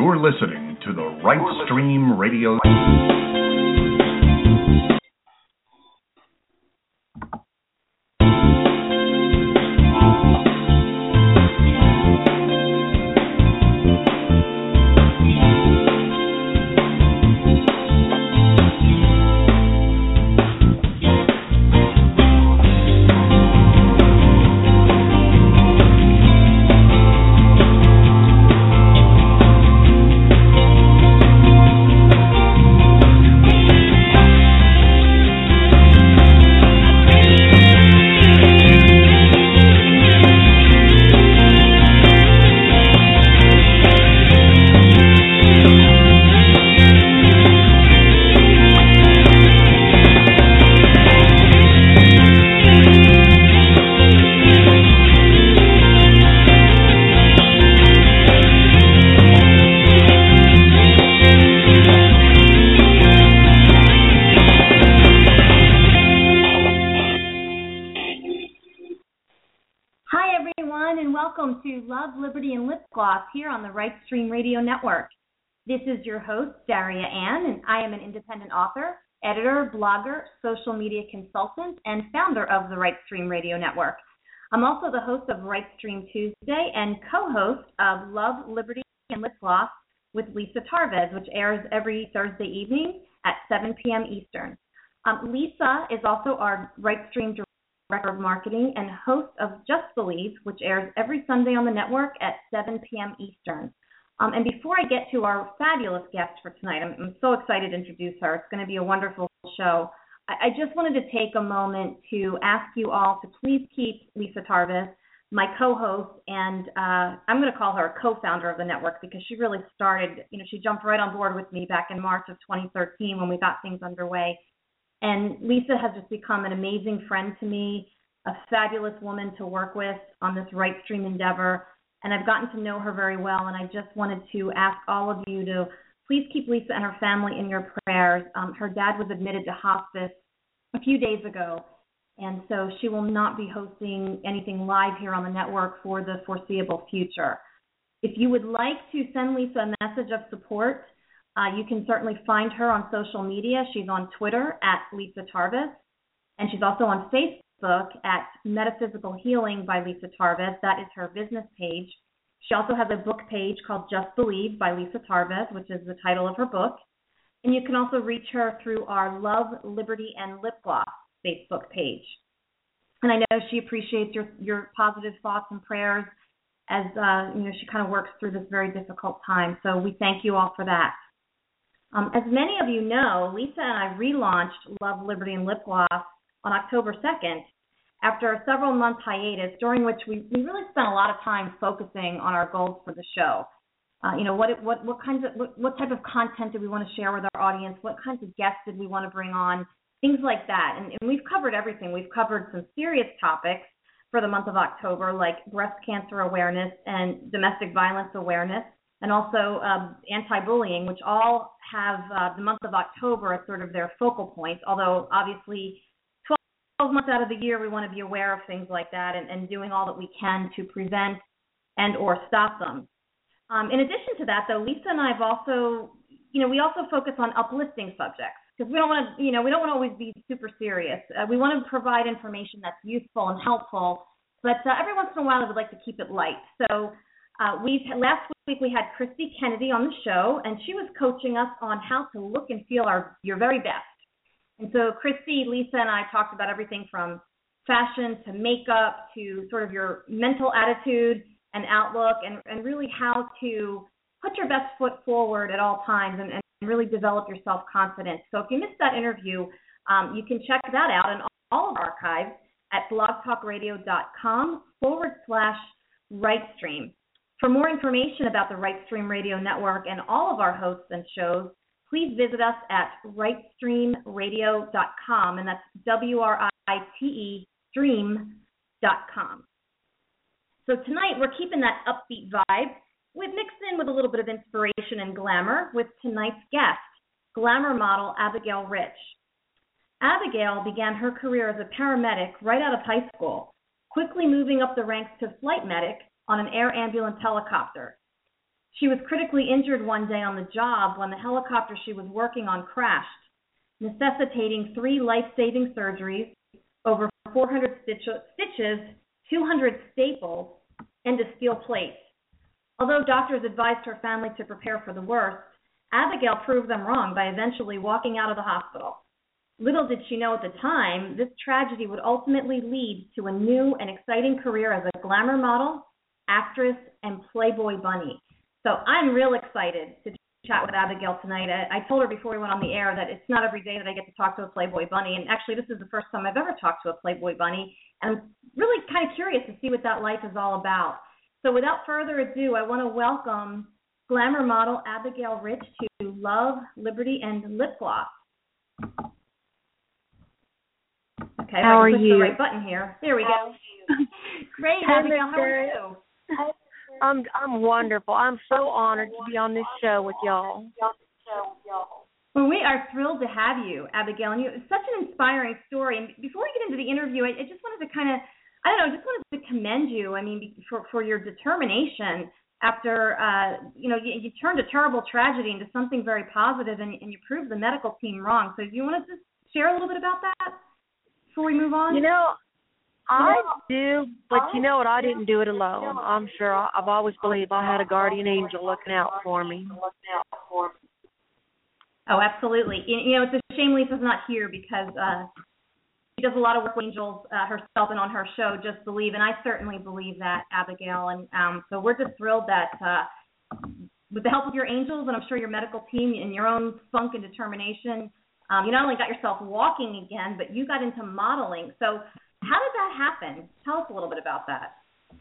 You're listening to the Right Stream Radio. Here on the Right Stream Radio Network. This is your host, Daria Ann, and I am an independent author, editor, blogger, social media consultant, and founder of the Right Stream Radio Network. I'm also the host of Right Stream Tuesday and co-host of Love, Liberty, and Lip Gloss with Lisa Tarvez, which airs every Thursday evening at 7 p.m. Eastern. Lisa is also our Right Stream Director of Marketing and host of Just Believe, which airs every Sunday on the network at 7 p.m. Eastern. And before I get to our fabulous guest for tonight, I'm so excited to introduce her. It's going to be a wonderful show. I just wanted to take a moment to ask you all to please keep Lisa Tarvez, my co-host, and I'm going to call her a co-founder of the network because she really started, she jumped right on board with me back in March of 2013 when we got things underway. And Lisa has just become an amazing friend to me, a fabulous woman to work with on this Right Stream endeavor. And I've gotten to know her very well, and I just wanted to ask all of you to please keep Lisa and her family in your prayers. Her dad was admitted to hospice a few days ago, and so she will not be hosting anything live here on the network for the foreseeable future. If you would like to send Lisa a message of support, you can certainly find her on social media. She's on Twitter at Lisa Tarvez, and she's also on Facebook at Metaphysical Healing by Lisa Tarvez. That is her business page. She also has a book page called Just Believe by Lisa Tarvez, which is the title of her book. And you can also reach her through our Love, Liberty, and Lip Gloss Facebook page. And I know she appreciates your positive thoughts and prayers as she kind of works through this very difficult time. So we thank you all for that. As many of you know, Lisa and I relaunched Love, Liberty, and Lip Gloss on October 2nd after a several-month hiatus during which we really spent a lot of time focusing on our goals for the show. What type of content did we want to share with our audience? What kinds of guests did we want to bring on? Things like that. And we've covered everything. We've covered some serious topics for the month of October, like breast cancer awareness and domestic violence awareness, and also anti-bullying, which all have the month of October as sort of their focal points, although obviously 12 months out of the year we want to be aware of things like that and doing all that we can to prevent and or stop them. In addition to that, though, Lisa and I have also, we also focus on uplifting subjects because we don't want to always be super serious. We want to provide information that's useful and helpful, but every once in a while we'd like to keep it light. So last week we had Christy Kennedy on the show, and she was coaching us on how to look and feel your very best. And so Christy, Lisa, and I talked about everything from fashion to makeup to sort of your mental attitude and outlook, and really how to put your best foot forward at all times and really develop your self-confidence. So if you missed that interview, you can check that out in all of our archives at blogtalkradio.com/RightStream. For more information about the Right Stream Radio Network and all of our hosts and shows, please visit us at rightstreamradio.com, and that's WRITE stream.com. So tonight we're keeping that upbeat vibe mixed in with a little bit of inspiration and glamour with tonight's guest, glamour model Abigail Rich. Abigail began her career as a paramedic right out of high school, quickly moving up the ranks to flight medic on an air ambulance helicopter. She was critically injured one day on the job when the helicopter she was working on crashed, necessitating 3 life-saving surgeries, over 400 stitches, 200 staples, and a steel plate. Although doctors advised her family to prepare for the worst, Abigail proved them wrong by eventually walking out of the hospital. Little did she know at the time, this tragedy would ultimately lead to a new and exciting career as a glamour model, actress, and Playboy bunny. So I'm real excited to chat with Abigail tonight. I told her before we went on the air that it's not every day that I get to talk to a Playboy bunny, and actually this is the first time I've ever talked to a Playboy bunny, and I'm really kind of curious to see what that life is all about. So without further ado, I want to welcome glamour model Abigail Rich to Love, Liberty, and Lip Gloss. Okay, how are I pushed you? the right button here. There we go. Great, Abigail. How are you? I'm wonderful. I'm so honored to be on this show with y'all. Well, we are thrilled to have you, Abigail. And it's such an inspiring story. And before we get into the interview, I just wanted to just wanted to commend you. I mean, for your determination after, you turned a terrible tragedy into something very positive, and you proved the medical team wrong. So do you want to just share a little bit about that before we move on? I do, but you know what? I didn't do it alone. I'm sure I've always believed I had a guardian angel looking out for me. Oh, absolutely. It's a shame Lisa's not here because she does a lot of work with angels herself and on her show, Just Believe, and I certainly believe that, Abigail. And so we're just thrilled that with the help of your angels and I'm sure your medical team and your own spunk and determination, you not only got yourself walking again, but you got into modeling. So how did that happen? Tell us a little bit about that.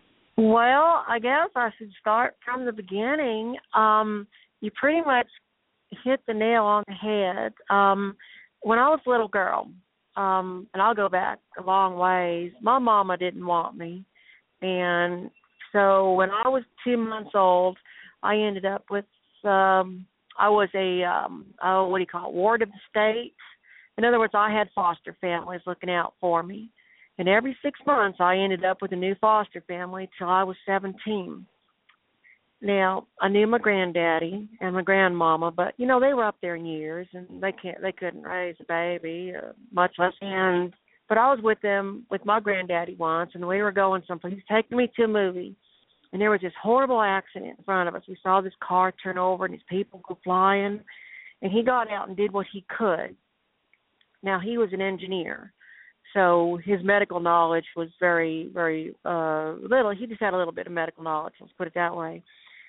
Well, I guess I should start from the beginning. You pretty much hit the nail on the head. When I was a little girl, and I'll go back a long ways, my mama didn't want me. And so when I was 2 months old, I ended up with, I was a, ward of the state. In other words, I had foster families looking out for me. And every 6 months, I ended up with a new foster family till I was 17. Now, I knew my granddaddy and my grandmama, but they were up there in years, and they couldn't raise a baby, much less. But I was with them with my granddaddy once, and we were going someplace. He was taking me to a movie, and there was this horrible accident in front of us. We saw this car turn over and these people go flying, and he got out and did what he could. Now, he was an engineer. So his medical knowledge was very, very little. He just had a little bit of medical knowledge, let's put it that way.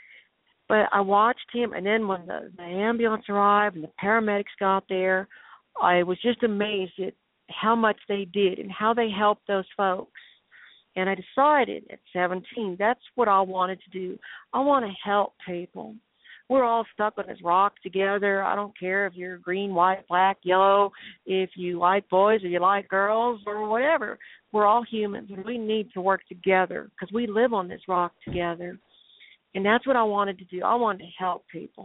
But I watched him, and then when the ambulance arrived and the paramedics got there, I was just amazed at how much they did and how they helped those folks. And I decided at 17, that's what I wanted to do. I want to help people. We're all stuck on this rock together. I don't care if you're green, white, black, yellow, if you like boys or you like girls or whatever. We're all humans, and we need to work together because we live on this rock together. And that's what I wanted to do. I wanted to help people.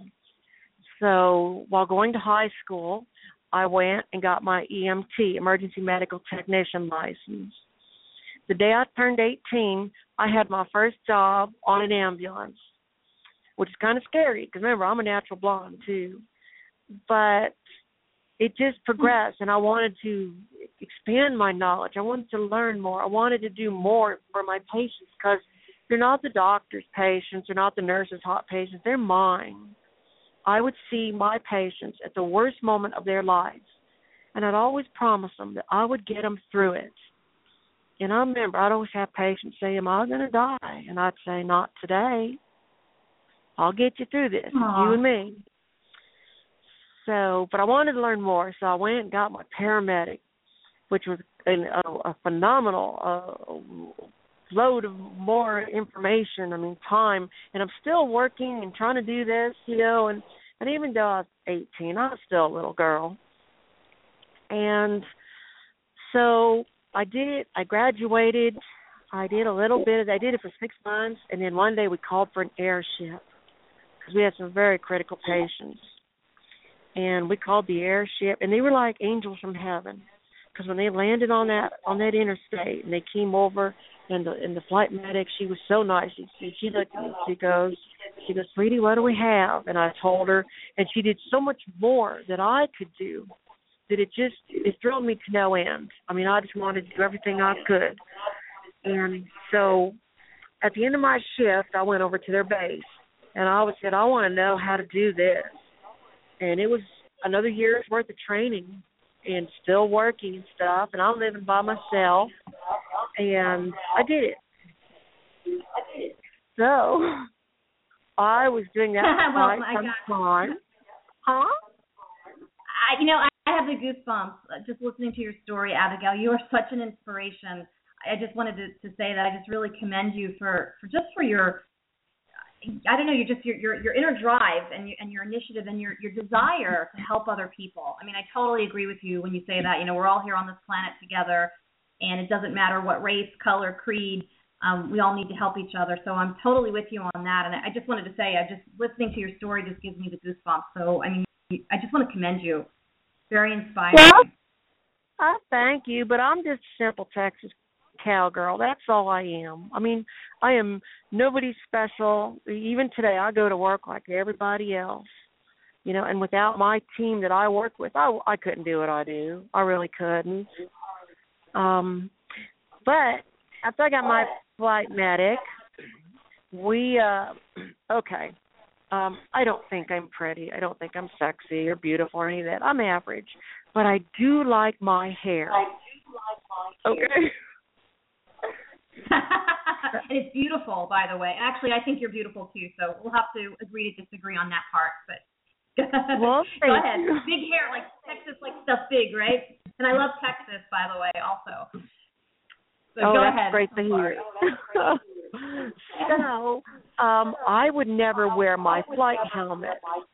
So while going to high school, I went and got my EMT, Emergency Medical Technician license. The day I turned 18, I had my first job on an ambulance, which is kind of scary because, remember, I'm a natural blonde, too. But it just progressed, and I wanted to expand my knowledge. I wanted to learn more. I wanted to do more for my patients because they're not the doctor's patients. They're not the nurse's hot patients. They're mine. I would see my patients at the worst moment of their lives, and I'd always promise them that I would get them through it. And I remember I'd always have patients say, am I going to die? And I'd say, not today. I'll get you through this, you and me. So, but I wanted to learn more, so I went and got my paramedic, which was a phenomenal load of more information, time. And I'm still working and trying to do this, and even though I was 18, I was still a little girl. And so I did it. I graduated. I did a little bit. I did it for 6 months, and then one day we called for an airship. We had some very critical patients, and we called the airship, and they were like angels from heaven, because when they landed on that interstate, and they came over, and the flight medic, she was so nice. She looked at me, she goes, She goes, sweetie, what do we have? And I told her, and she did so much more that I could do that it thrilled me to no end. I mean, I just wanted to do everything I could. And so at the end of my shift, I went over to their base, and I said, I want to know how to do this. And it was another year's worth of training and still working and stuff, and I'm living by myself, and I did it. So I was doing that for quite some time. Huh? I have the goosebumps just listening to your story, Abigail. You are such an inspiration. I just wanted to say that I just really commend you for your, I don't know, your inner drive and your initiative and your desire to help other people. I mean, I totally agree with you when you say that. We're all here on this planet together, and it doesn't matter what race, color, creed. We all need to help each other. So I'm totally with you on that. And I just wanted to say, listening to your story just gives me the goosebumps. So, I mean, I just want to commend you. Very inspiring. Well, I thank you, but I'm just a simple Texas cowgirl. That's all I am. I mean, I am nobody special. Even today, I go to work like everybody else, and without my team that I work with, I couldn't do what I do. I really couldn't. But after I got my flight medic, I don't think I'm pretty. I don't think I'm sexy or beautiful or any of that. I'm average. But I do like my hair. Okay. And it's beautiful, by the way. Actually, I think you're beautiful, too. So we'll have to agree to disagree on that part. But well, go ahead. Big hair, like Texas, like stuff big, right? And I love Texas, by the way, also. So go ahead. Great to hear. So, I would never wear my flight helmet.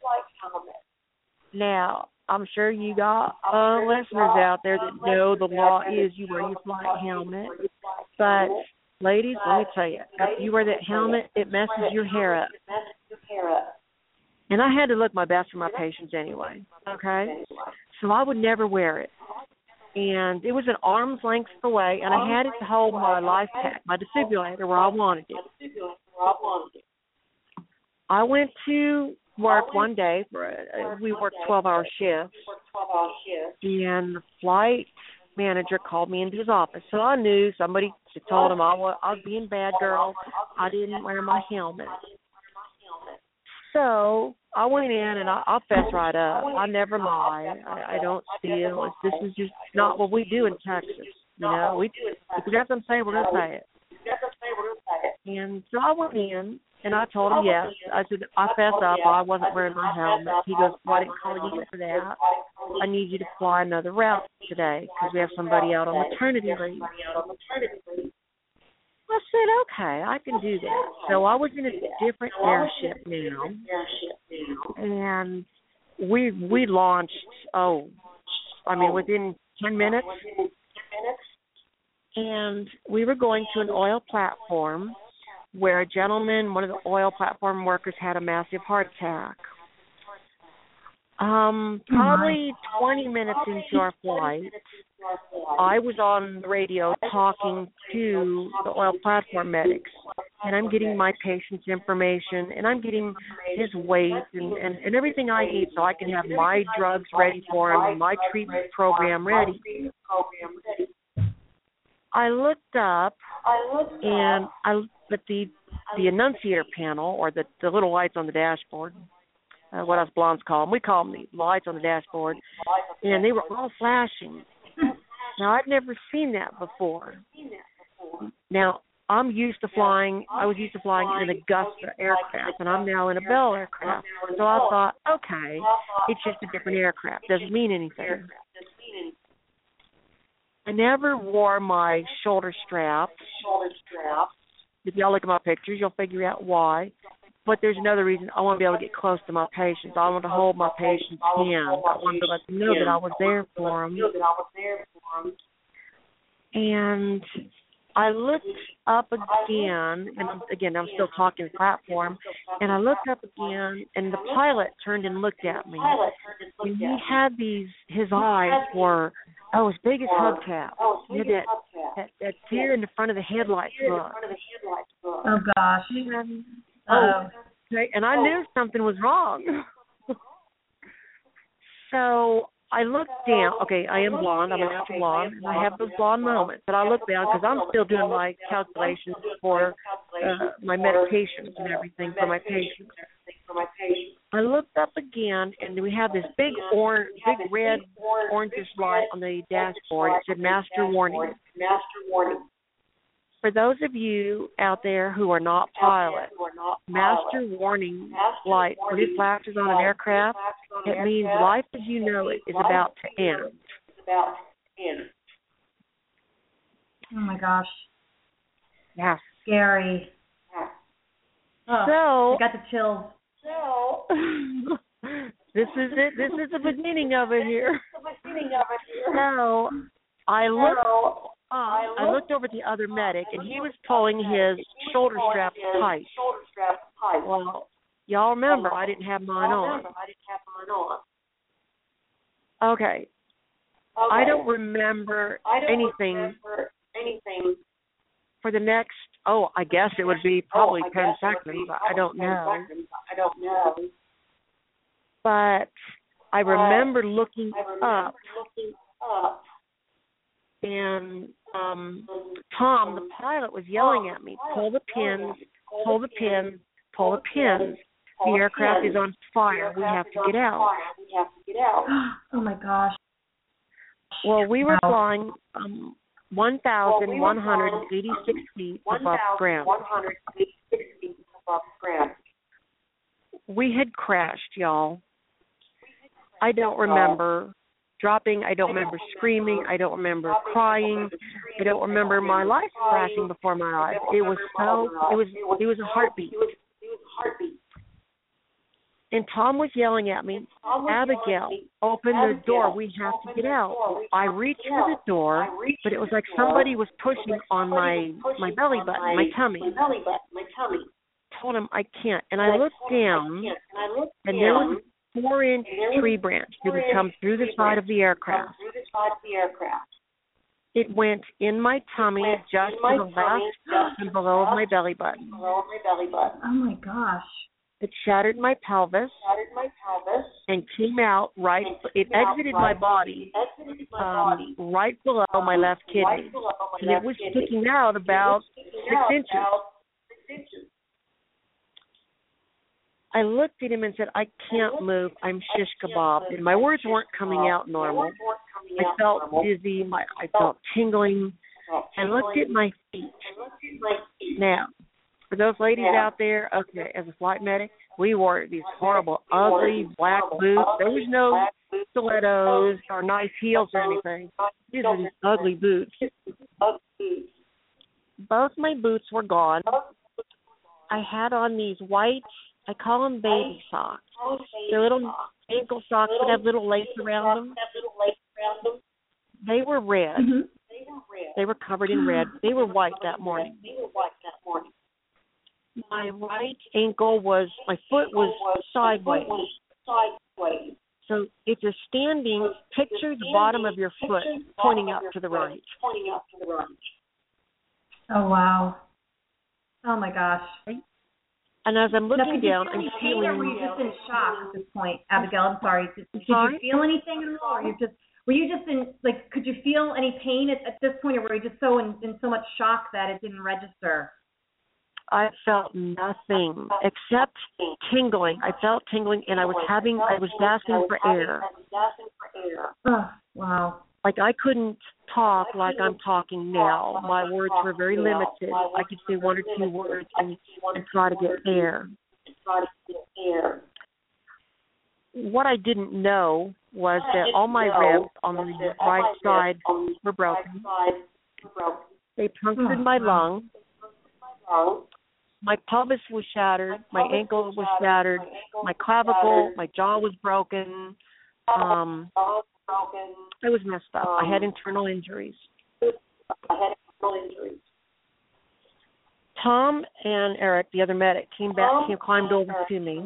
Now, I'm sure you got listeners out there that know the law is you wear your flight helmet. But, ladies, let me tell you, if you wear that helmet, it messes your hair up. And I had to look my best for my patients anyway, okay? So I would never wear it. And it was an arm's length away, and I had it to hold my life pack, my defibrillator, where I wanted it. I went to work one day. We worked 12-hour shifts, and the flight manager called me into his office. So I knew somebody told him I was being bad girl. I didn't wear my helmet. So I went in, and I'll fess right up. I never lie. I don't steal. This is just not what we do in Texas. If we got something to say, we're going to say it. And so I went in, and I told him yes. I said, I fess up. I wasn't wearing my helmet. He goes, well, I didn't call you for that. I need you to fly another route today because we have somebody out on maternity leave. I said, okay, I can do that. So I was in a different airship now, and we launched, within 10 minutes, and we were going to an oil platform where a gentleman, one of the oil platform workers, had a massive heart attack. Probably 20 minutes into our flight, I was on the radio talking to the oil platform medics, and I'm getting my patient's information, and I'm getting his weight and everything I need so I can have my drugs ready for him, my treatment program ready. I looked up, and I looked at the annunciator panel, or the little lights on the dashboard. What us blondes call them. We call them the lights on the dashboard. And they were all flashing. Now, I've never seen that before. Now, I was used to flying in an Augusta aircraft, and I'm now in a Bell aircraft. So I thought, okay, it's just a different aircraft. Doesn't mean anything. I never wore my shoulder straps. If y'all look at my pictures, you'll figure out why. But there's another reason. I want to be able to get close to my patients. I want to hold my patients' hands. I want to let them know that I was there for them. And I looked up again, and again, I'm still talking to the platform, and I looked up again, and the pilot turned and looked at me. And he had his eyes were, as big as hubcaps. He had that deer in the front of the headlights look. Oh, gosh. Okay, and I knew something was wrong. So I looked down. Okay, I am blonde. I'm a natural blonde, and I have those blonde moments. But I look down because I'm still doing my calculations for my medications and everything for my patients. I looked up again, and we have this big red, orangish light on the dashboard. It said "Master Warning." For those of you out there who are not pilots, Master Warning light, when it flashes on an aircraft, it means life as you know it is about to end. Oh my gosh. Yeah. Scary. Oh, So I got the chills. This is it. This is the beginning of it here. So I looked over at the other medic, and he was pulling his shoulder straps tight. Well, y'all remember I didn't have mine on. Okay. I don't remember anything for the next, I guess it would be probably 10 seconds. I don't know. But I remember looking up, and Tom, the pilot, was yelling at me, pull the pins, pull the pins, pull the pins. The aircraft is on fire. We have to get out. Oh, my gosh. Well, we were flying 1,186 feet above ground. We had crashed, y'all. I don't remember dropping. I don't remember screaming. I don't remember crying. I don't remember my life flashing before my eyes. It was a heartbeat. And Tom was yelling at me, Abigail, open the door. We have to get out. I reached for the door, but it was like somebody was pushing on my belly button, my tummy. Told him I can't. And I looked down, and there was a 4-inch tree branch that would come through the side of the aircraft. It went in my tummy just to the left and below my belly button. Oh, my gosh. It shattered my pelvis and came out right. It exited my body right below my left kidney, and it was sticking out about 6 inches. I looked at him and said, "I can't move. I'm shish kebabbed." And my words weren't coming out normal. I felt dizzy. I felt tingling. I looked at my feet. Now, for those ladies out there, okay, as a flight medic, we wore these horrible, ugly black boots. There was no stilettos or nice heels or anything. These were these ugly boots. Both my boots were gone. I had on these white, I call them baby socks. They're little ankle socks that have little lace around them. They were red. Mm-hmm. They were covered in red. They were white that morning. My right ankle my foot was sideways. So if you're standing, picture the bottom of your foot pointing up to the right. Oh, wow. Oh, my gosh. And as I'm looking down, I'm feeling... Or were you just in shock at this point, Abigail? I'm sorry. Did you feel anything at all? Or were you just in, could you feel any pain at this point, or were you just so in so much shock that it didn't register? I felt nothing except tingling. I felt tingling, and I was gasping for air. Oh, wow. Like I couldn't talk like I'm talking now. My words were very limited. I could say 1 or 2 words and try to get air. What I didn't know was that all my ribs on the right side were broken. They punctured my lung. My pelvis was shattered. My ankle was shattered. My clavicle, my jaw was broken. I was messed up. I had internal injuries. Tom and Eric, the other medic, climbed over to me.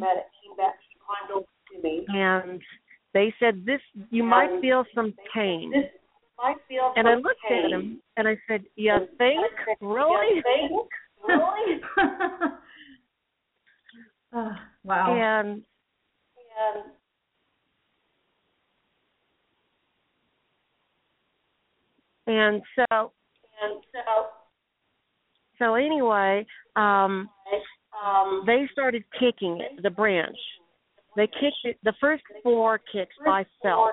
And they said, you might feel some pain. And I looked at him and I said, you think? Really? Wow. And so anyway, they started kicking it, the branch. They kicked it, the first 4 kicks I felt.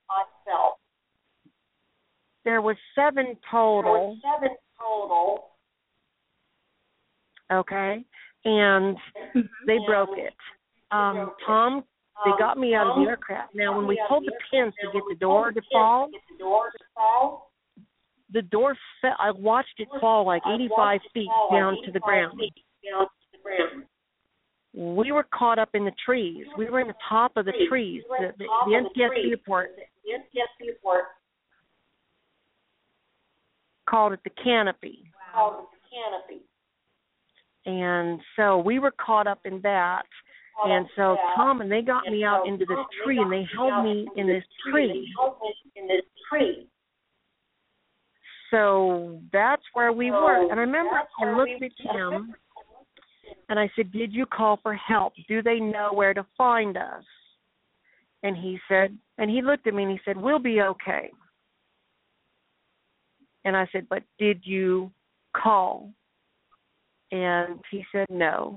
There was 7 total. Okay, and they broke it. Tom, they got me out of the aircraft. Now, when we pulled the pins to get the door to fall, the door fell. I watched it fall like 85 feet down to the ground. We were caught up in the trees. We were in the top of the trees. The NTSB report called it the canopy. And so we were caught up in that. And so Tom and they got me out into this tree, and they held me in this tree. So that's where we were. And I remember I looked at him, and I said, "Did you call for help? Do they know where to find us?" And he said, and he looked at me and he said, "We'll be okay." And I said, "But did you call?" And he said, "No."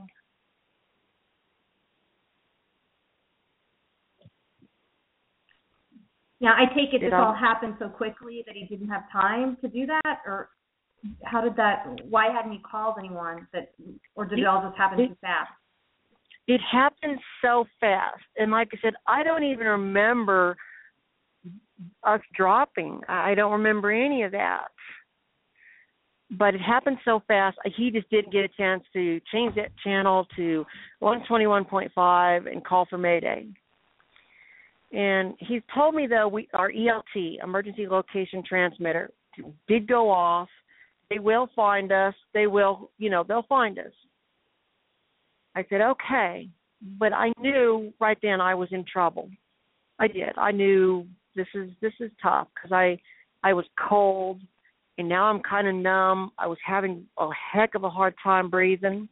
Yeah, I take it this all happened so quickly that he didn't have time to do that, or how did that? Why hadn't he called anyone? Or did it all just happen too fast? It happened so fast, and like I said, I don't even remember us dropping. I don't remember any of that. But it happened so fast, he just didn't get a chance to change that channel to 121.5 and call for Mayday. And he told me, though, our ELT, Emergency Location Transmitter, did go off. They will find us. They will, they'll find us. I said, okay. But I knew right then I was in trouble. I did. I knew this is tough because I was cold, and now I'm kind of numb. I was having a heck of a hard time breathing.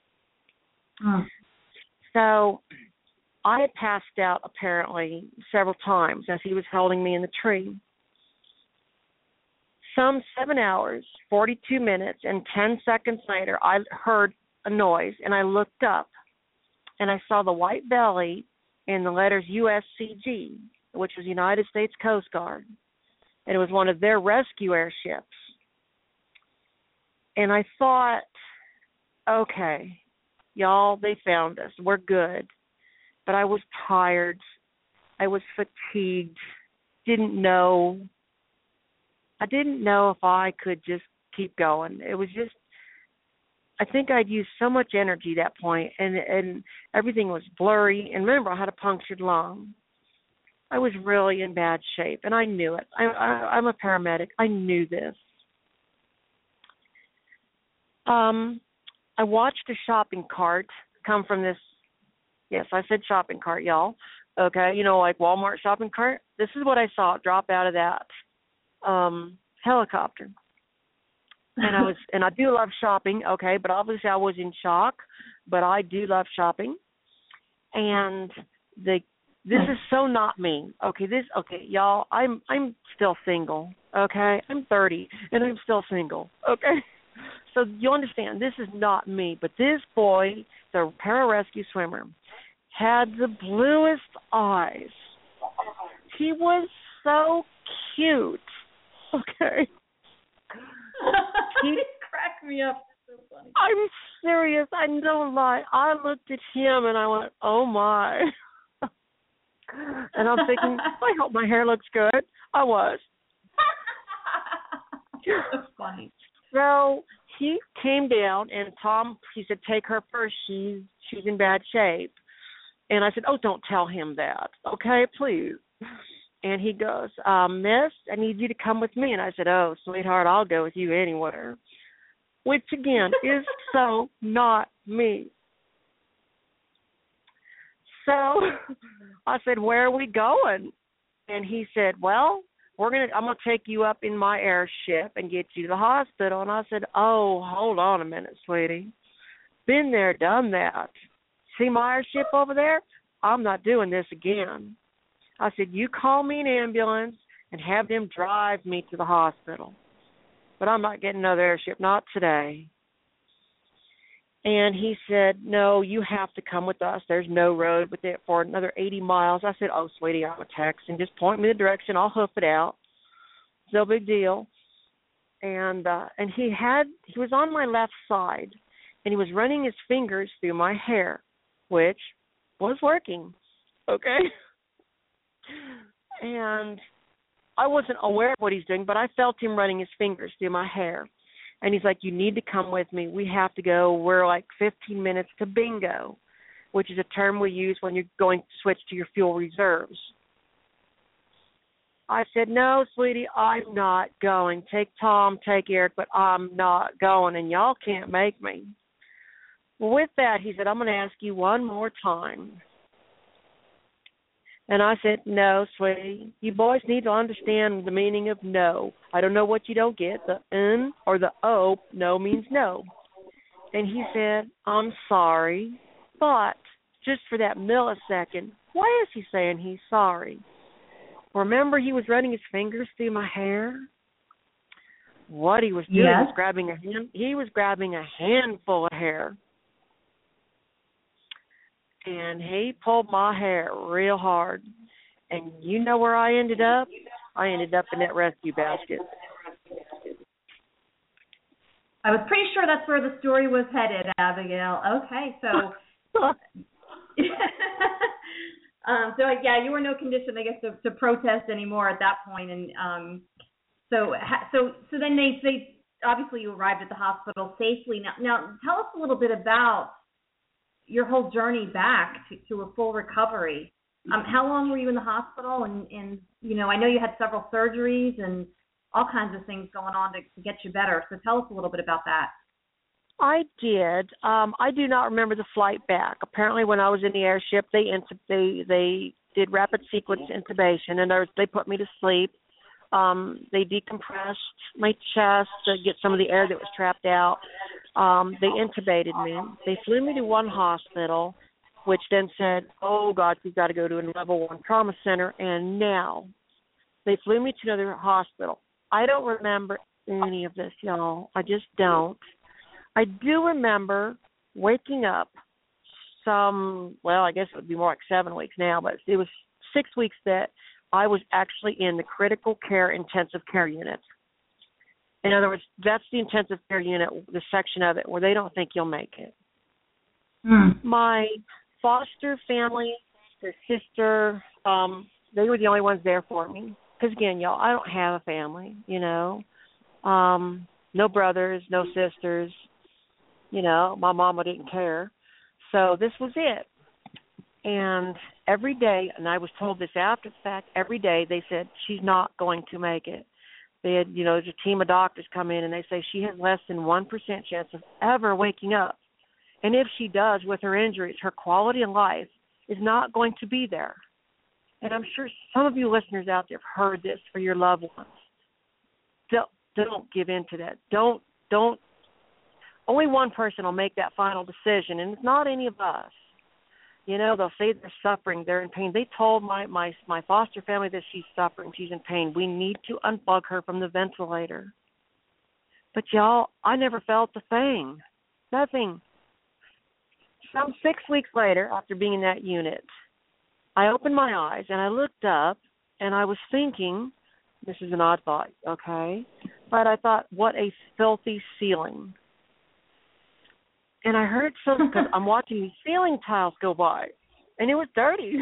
So I had passed out apparently several times as he was holding me in the tree. Some 7 hours, 42 minutes, and 10 seconds later, I heard a noise, and I looked up, and I saw the white belly and the letters USCG, which was United States Coast Guard, and it was one of their rescue airships. And I thought, okay, y'all, they found us. We're good. But I was tired. I was fatigued. I didn't know if I could just keep going. It was just, I think I'd used so much energy at that point, and everything was blurry. And remember, I had a punctured lung. I was really in bad shape, and I knew it. I'm a paramedic. I knew this. I watched a shopping cart come from this. Yes, I said shopping cart, y'all. Okay, like Walmart shopping cart. This is what I saw drop out of that helicopter. And I do love shopping, okay, but obviously I was in shock, but I do love shopping. And this is so not me. Okay, y'all, I'm still single, okay? I'm 30 and I'm still single, okay? So you understand, this is not me, but this boy, the pararescue swimmer, had the bluest eyes. He was so cute. Okay. He cracked me up. That's so funny. I'm serious. I don't lie. I looked at him and I went, oh my. And I'm thinking, I hope my hair looks good. I was. That's funny. So he came down and Tom, he said, take her first. She's in bad shape. And I said, oh, don't tell him that. Okay, please. And he goes, miss, I need you to come with me. And I said, oh, sweetheart, I'll go with you anywhere. Which, again, is so not me. So I said, where are we going? And he said, well, I'm going to take you up in my airship and get you to the hospital. And I said, oh, hold on a minute, sweetie. Been there, done that. see my airship over there? I'm not doing this again. I said, you call me an ambulance and have them drive me to the hospital. But I'm not getting another airship, not today. And he said, no, you have to come with us. There's no road with it for another 80 miles. I said, oh, sweetie, I'm a Texan. Just point me the direction. I'll hoof it out. It's no big deal. And he was on my left side, and he was running his fingers through my hair, which was working, okay? And I wasn't aware of what he's doing, but I felt him running his fingers through my hair. And he's like, you need to come with me. We have to go. We're like 15 minutes to bingo, which is a term we use when you're going to switch to your fuel reserves. I said, no, sweetie, I'm not going. Take Tom, take Eric, but I'm not going, and y'all can't make me. Well, with that, he said, I'm going to ask you one more time. And I said, no, sweetie, you boys need to understand the meaning of no. I don't know what you don't get. The N or the O, no means no. And he said, I'm sorry, but just for that millisecond, why is he saying he's sorry? Remember he was running his fingers through my hair? What he was doing was grabbing a handful of hair. And he pulled my hair real hard. And you know where I ended up? I ended up in that rescue basket. I was pretty sure that's where the story was headed, Abigail. Okay, so... So yeah, you were in no condition, I guess, to protest anymore at that point, and so then they obviously you arrived at the hospital safely. Now tell us a little bit about your whole journey back to a full recovery. How long were you in the hospital? And you know, I know you had several surgeries and all kinds of things going on to get you better. So tell us a little bit about that. I did. I do not remember the flight back. Apparently, when I was in the airship, they did rapid sequence intubation, and they put me to sleep. They decompressed my chest to get some of the air that was trapped out. They intubated me. They flew me to one hospital, which then said, oh, God, you've got to go to a level 1 trauma center, and now they flew me to another hospital. I don't remember any of this, y'all. I just don't. I do remember waking up I guess it would be more like 7 weeks now, but it was 6 weeks that I was actually in the critical care intensive care unit. In other words, that's the intensive care unit, the section of it where they don't think you'll make it. My foster family, their sister, they were the only ones there for me. Because, again, y'all, I don't have a family, you know. No brothers, no sisters. You know, my mama didn't care. So this was it. And every day, and I was told this after the fact, every day they said, she's not going to make it. They had, you know, there's a team of doctors come in and they say she has less than 1% chance of ever waking up. And if she does, with her injuries, her quality of life is not going to be there. And I'm sure some of you listeners out there have heard this for your loved ones. Don't give in to that. Don't. Only one person will make that final decision, and it's not any of us. You know, they'll say they're suffering, they're in pain. They told my foster family that she's suffering, she's in pain. We need to unplug her from the ventilator. But, y'all, I never felt a thing. Nothing. Some 6 weeks later, after being in that unit, I opened my eyes, and I looked up, and I was thinking, this is an odd thought, okay? But I thought, what a filthy ceiling. And I heard because I'm watching these ceiling tiles go by, and it was dirty.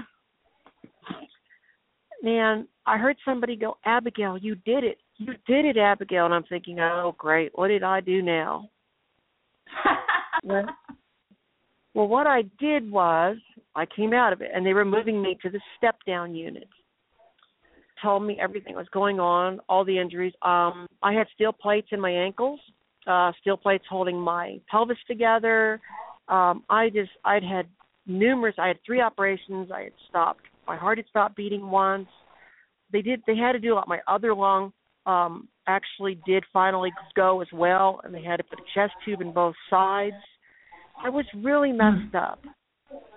And I heard somebody go, Abigail, you did it. You did it, Abigail. And I'm thinking, oh, great. What did I do now? Well, what I did was I came out of it, and they were moving me to the step-down unit. Told me everything was going on, all the injuries. I had steel plates in my ankles. Steel plates holding my pelvis together. I had 3 operations. I had stopped. My heart had stopped beating once. They had to do it. My other lung actually did finally go as well, and they had to put a chest tube in both sides. I was really messed up.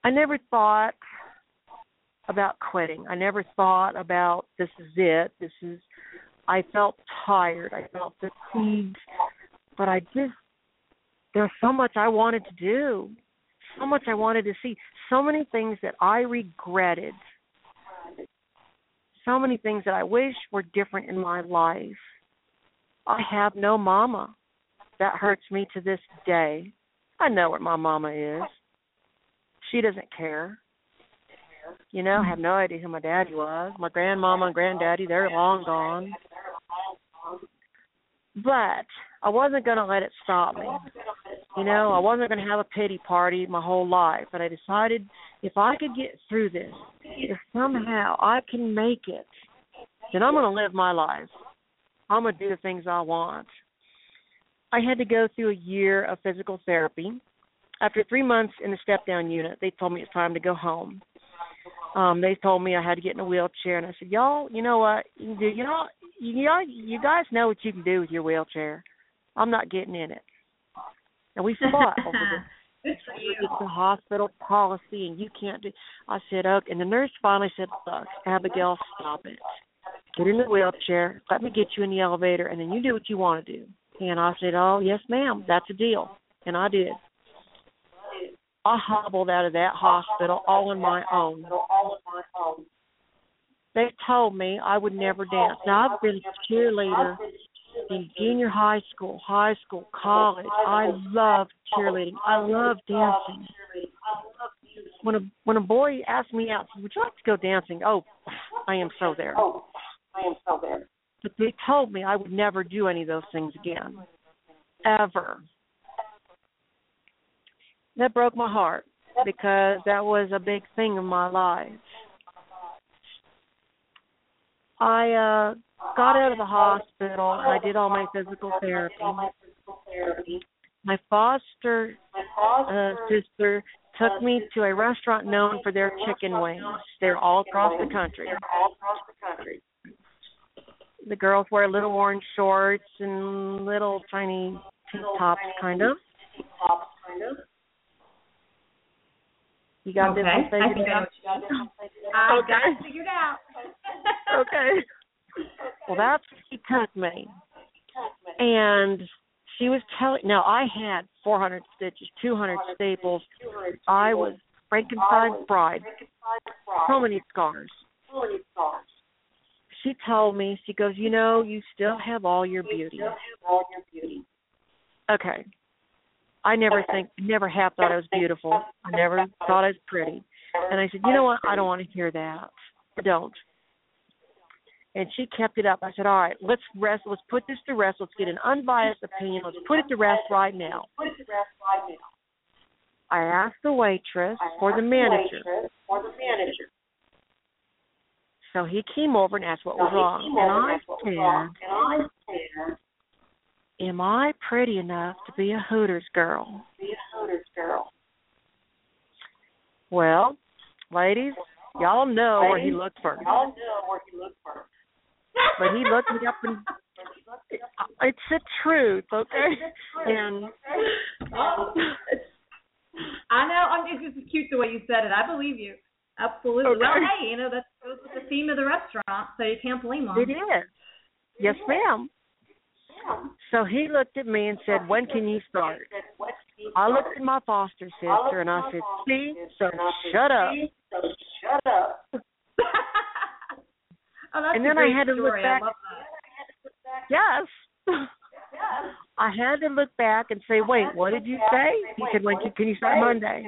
I never thought about quitting. I never thought about this is it. I felt tired. I felt fatigued. But there's so much I wanted to do, so much I wanted to see, so many things that I regretted, so many things that I wish were different in my life. I have no mama. That hurts me to this day. I know what my mama is. She doesn't care. You know, I have no idea who my daddy was. My grandmama and granddaddy, they're long gone. But I wasn't going to let it stop me. You know, I wasn't going to have a pity party my whole life. But I decided if I could get through this, if somehow I can make it, then I'm going to live my life. I'm going to do the things I want. I had to go through a year of physical therapy. After 3 months in the step-down unit, they told me it's time to go home. They told me I had to get in a wheelchair, and I said, y'all, you know what? You guys know what you can do with your wheelchair. I'm not getting in it. And we fought over this. It's the hospital policy, and you can't do. I said, okay. And the nurse finally said, look, Abigail, stop it. Get in the wheelchair. Let me get you in the elevator, and then you do what you want to do. And I said, oh, yes, ma'am, that's a deal. And I did. I hobbled out of that hospital all on my own. They told me I would never dance. Now, I've been a cheerleader in junior high school, college. I love cheerleading. I love dancing. When a boy asked me out, would you like to go dancing? Oh, I am so there. But they told me I would never do any of those things again, ever. That broke my heart because that was a big thing in my life. I got out of the hospital and I did all my physical therapy. My foster sister took me to a restaurant known for their chicken wings. They're all across the country. The girls wear little orange shorts and little tiny tank tops, kind of. You got this one figured out? I got it figured out. Okay. Well, that's what she took me. And she was telling, now I had 400 stitches, 200 staples. I was Frankenstein's bride. So many scars. She told me, she goes, you know, you still have all your beauty. Okay. I never have thought I was beautiful. I never thought I was pretty. And I said, you know what? I don't want to hear that. I don't. And she kept it up. I said, all right, let's rest. Let's put this to rest. Let's get an unbiased opinion. Let's put it to rest right now. I asked the waitress for the manager. So he came over and asked what was wrong. And I said, am I pretty enough to be a Hooters girl? Well, ladies, y'all know where he looked first. But he looked me up and it's the truth, okay? And I know, it's just cute the way you said it. I believe you. Absolutely. Okay. Well, hey, you know, that's the theme of the restaurant, so you can't blame them. It is. Yes, ma'am. So he looked at me and said, when can you start? I looked at my foster sister and I said, see, so shut up. Oh, that's and then I had to look back. Yes. I had to look back and say, wait, what did you say? He said, can you start Monday?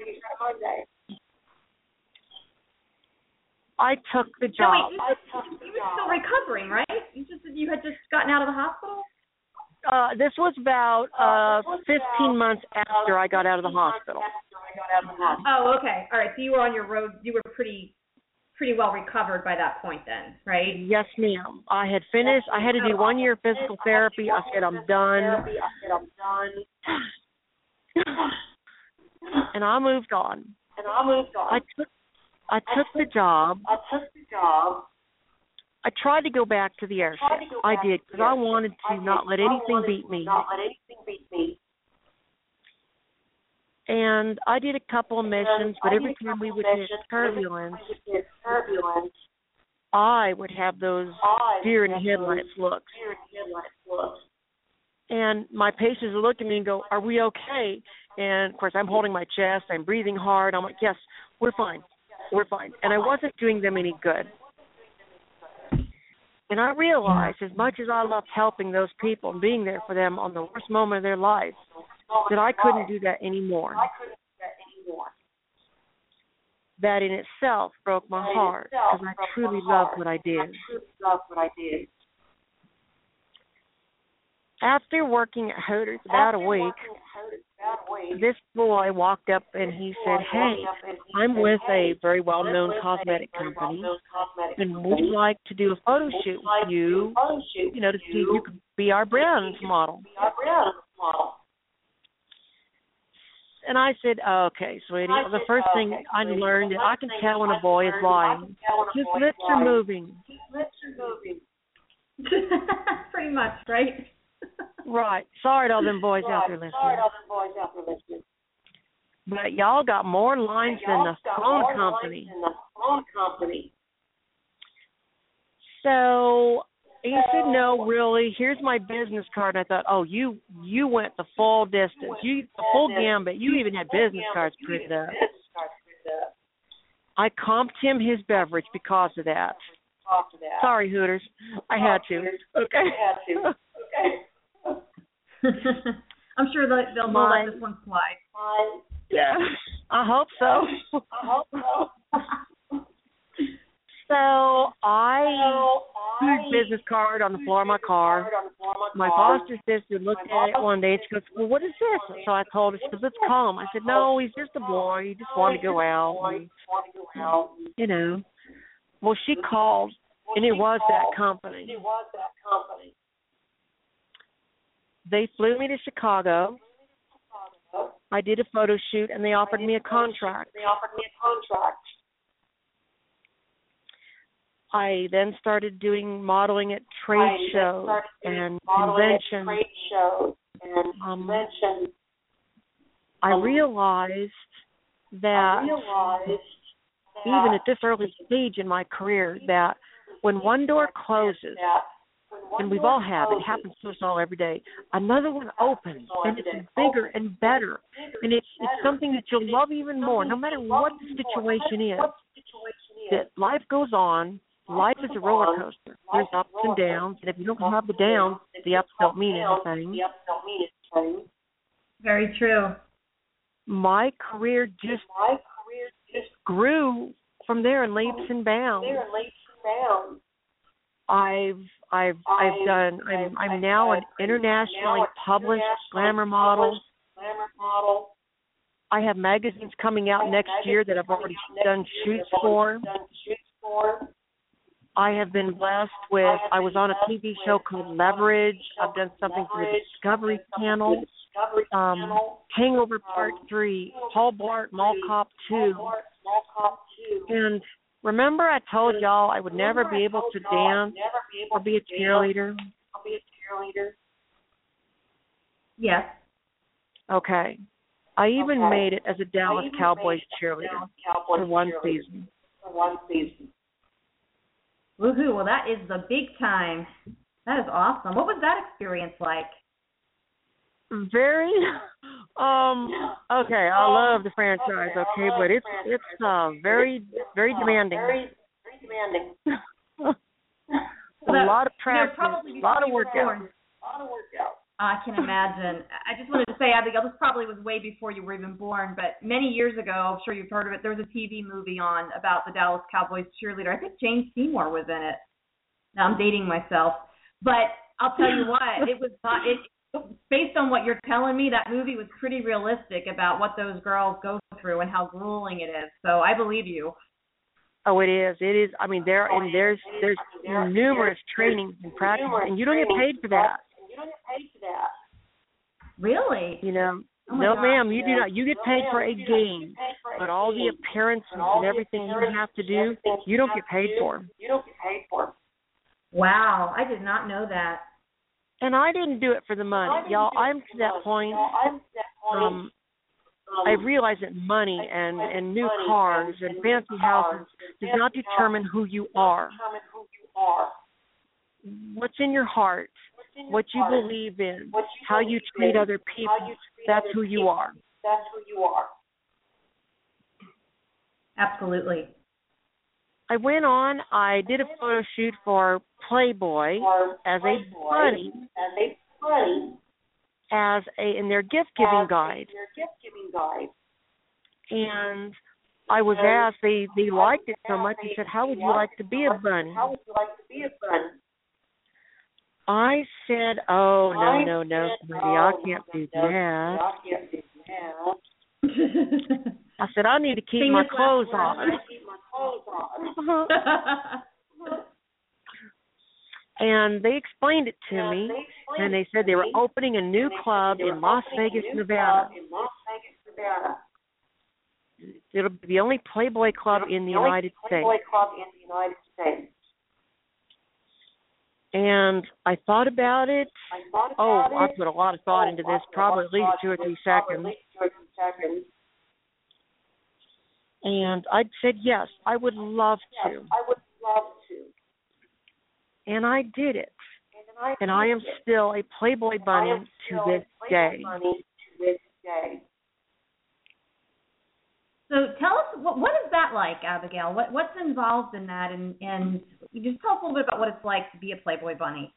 I took the job. So wait, you were still recovering, right? You had just gotten out of the hospital? This was about 15 months after I got out of the hospital. Oh, okay. All right. So you were on your road. You were pretty well recovered by that point then, right? Yes, ma'am. I had finished. I had to do 1 year of physical therapy. I said, I'm done. And I moved on. I took the job. I tried to go back to the airship. I did, because I wanted to not let anything beat me. And I did a couple of missions, but every time we would hit turbulence, I would have those deer in the headlights looks. And my patients would look at me and go, "Are we okay?" And, of course, I'm holding my chest. I'm breathing hard. I'm like, "Yes, we're fine. We're fine." And I wasn't doing them any good. And I realized, as much as I loved helping those people and being there for them on the worst moment of their life, that I couldn't do that anymore. That in itself broke my heart because I truly loved what I did. After working at Hooters about a week, this boy walked up and he said, "Hey, I'm with a very well-known cosmetic company, and we'd like to do a photo shoot with you, to see if you could be our brand model." And I said, "Okay, sweetie, the first thing I learned is I can tell when a boy is lying. His lips are moving." Pretty much, right? Right. Sorry to all them boys out there listening. But y'all got more lines than the phone company. So he said, "No, really, here's my business card." And I thought, "Oh, you went the full distance. The full gambit. You even had business cards printed up." I comped him his beverage because of that. Sorry, Hooters. I had to. Okay. I'm sure they'll let this one slide. Yeah, I hope so. So I put business card on the floor of my car. My foster sister looked at it one day and she goes, "Well, what is this?" So I told her, she goes, "Let's call him." I said, "No, he's just a boy. He just wanted to go out. And, Well, she called, and it was that company. They flew me to Chicago. I did a photo shoot, and they offered me a contract. I then started doing modeling at trade shows and conventions. I realized that even at this early stage in my career, that when one door closes, and we've all had it happens to us all every day, another one opens, and it's bigger and better, and it's something that you'll love even more, no matter what the situation is. That life goes on. Life is a roller coaster. There's ups and downs, and if you don't have the downs, the ups don't mean anything. Very true. My career just grew from there in leaps and bounds. I'm now an internationally published glamour model. I have magazines coming out next year that I've already done shoots for. I have been blessed with, I was on a TV show called Leverage. I've done something for the Discovery Channel. Hangover Part 3, Paul Blart Mall Cop 2. And remember I told y'all I would never be able to dance or be a cheerleader? Yes. Okay. I even made it as a Dallas Cowboys cheerleader for one season. Woohoo, well that is the big time. That is awesome. What was that experience like? Very, okay, I love the franchise, okay, but it's very, very demanding. A lot of practice, a lot of workout. I can imagine. I just wanted to say, Abigail, this probably was way before you were even born, but many years ago, I'm sure you've heard of it, there was a TV movie on about the Dallas Cowboys cheerleader. I think Jane Seymour was in it. Now I'm dating myself. But I'll tell you what, it was not, based on what you're telling me, that movie was pretty realistic about what those girls go through and how grueling it is. So I believe you. Oh, it is. It is. I mean, there's numerous trainings and practices, and you don't get paid for that. Really? No, ma'am, you do not. You get paid for a game, but all the appearances and everything you have to do, you don't get paid for. Wow, I did not know that. And I didn't do it for the money, y'all. I'm to that point. I realized that money and new cars and fancy houses does not determine who you are. What's in your heart, what you believe in, how you treat other people, that's who you are. Absolutely. I went on, I did a photo shoot for Playboy as a bunny, in their gift-giving guide. And I was asked, they liked it so much, they said, how would you like to be a bunny? I said, oh, no, buddy, I can't do that. I said, I need to keep my clothes on. And they explained it to me, and they said they were opening a new club in Las Vegas, Nevada. It'll be the only Playboy club in the United States. And I thought about it. I put a lot of thought into this, probably at least 2 or 3 seconds. And I said, yes, I would love to. And I did it. And I am still a Playboy bunny to this day. So tell us, what is that like, Abigail? What's involved in that? And just tell us a little bit about what it's like to be a Playboy bunny.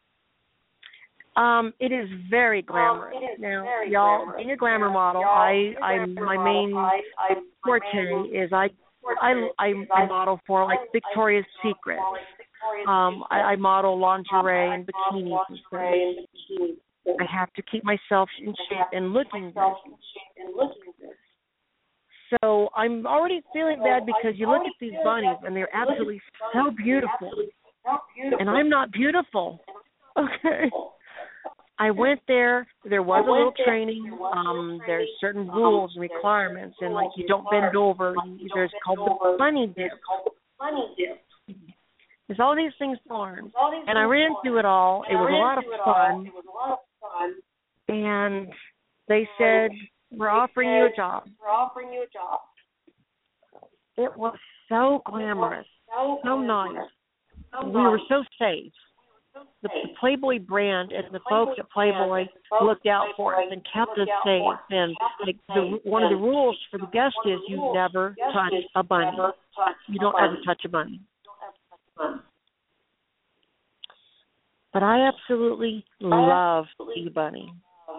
It is very glamorous. Now, y'all, being a glamour model, my main forte is I model for like Victoria's Secret. I model lingerie and bikinis and stuff. I have to keep myself in shape and looking good. So I'm already feeling bad because you look at these bunnies and they're absolutely so beautiful. And I'm not beautiful. Okay. I went there. There was a little training. There's certain rules and requirements, and like you don't bend over. There's called the bunny dip. There's all these things to learn, and I ran through it all. It was a lot of fun. And they said, "We're offering you a job." It was so glamorous, so nice. We were so safe. The Playboy brand and the folks at Playboy looked out for us and kept us safe. And one of the rules for the guest is you never touch a bunny. You don't ever touch a bunny. But I absolutely love the bunny.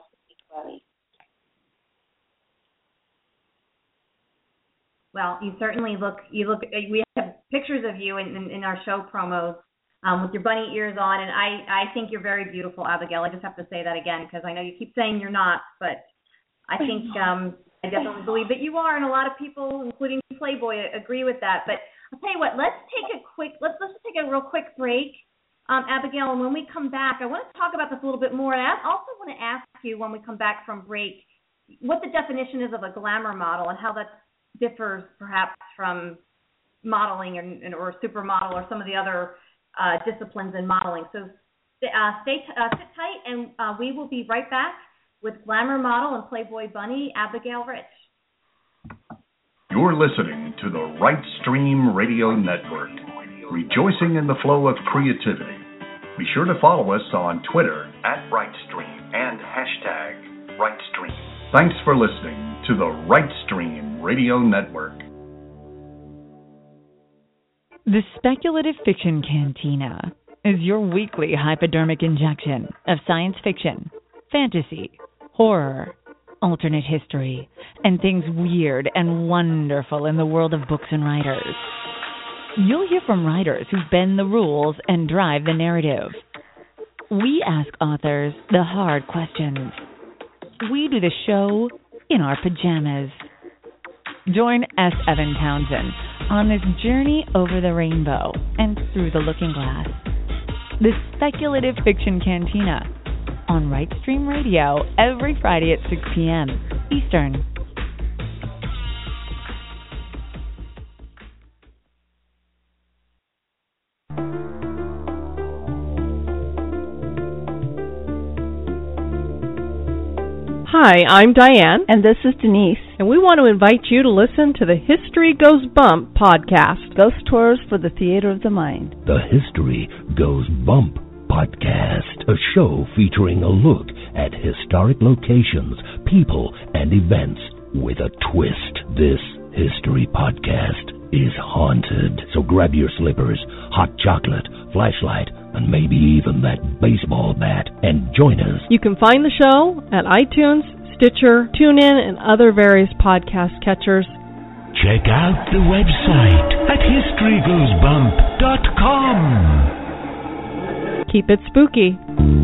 Well, you certainly look. We have pictures of you in our show promos. With your bunny ears on, and I think you're very beautiful, Abigail. I just have to say that again because I know you keep saying you're not, but I think I definitely believe that you are, and a lot of people, including Playboy, agree with that. But I'll tell you what, let's take a real quick break, Abigail, and when we come back, I want to talk about this a little bit more, and I also want to ask you when we come back from break what the definition is of a glamour model and how that differs perhaps from modeling or supermodel or some of the other disciplines in modeling. So sit tight, and we will be right back with glamour model and Playboy bunny, Abigail Rich. You're listening to the Right Stream Radio Network, rejoicing in the flow of creativity. Be sure to follow us on Twitter @RightStream and #RightStream. Thanks for listening to the Right Stream Radio Network. The Speculative Fiction Cantina is your weekly hypodermic injection of science fiction, fantasy, horror, alternate history, and things weird and wonderful in the world of books and writers. You'll hear from writers who bend the rules and drive the narrative. We ask authors the hard questions. We do the show in our pajamas. Join S. Evan Townsend on this journey over the rainbow and through the looking glass. The Speculative Fiction Cantina on Right Stream Radio every Friday at 6 p.m. Eastern. Hi, I'm Diane. And this is Denise. And we want to invite you to listen to the History Goes Bump podcast. Ghost tours for the theater of the mind. The History Goes Bump podcast. A show featuring a look at historic locations, people, and events with a twist. This history podcast is haunted. So grab your slippers, hot chocolate, flashlight, and maybe even that baseball bat, and join us. You can find the show at iTunes, Stitcher, TuneIn, and other various podcast catchers. Check out the website at historygoesbump.com. Keep it spooky.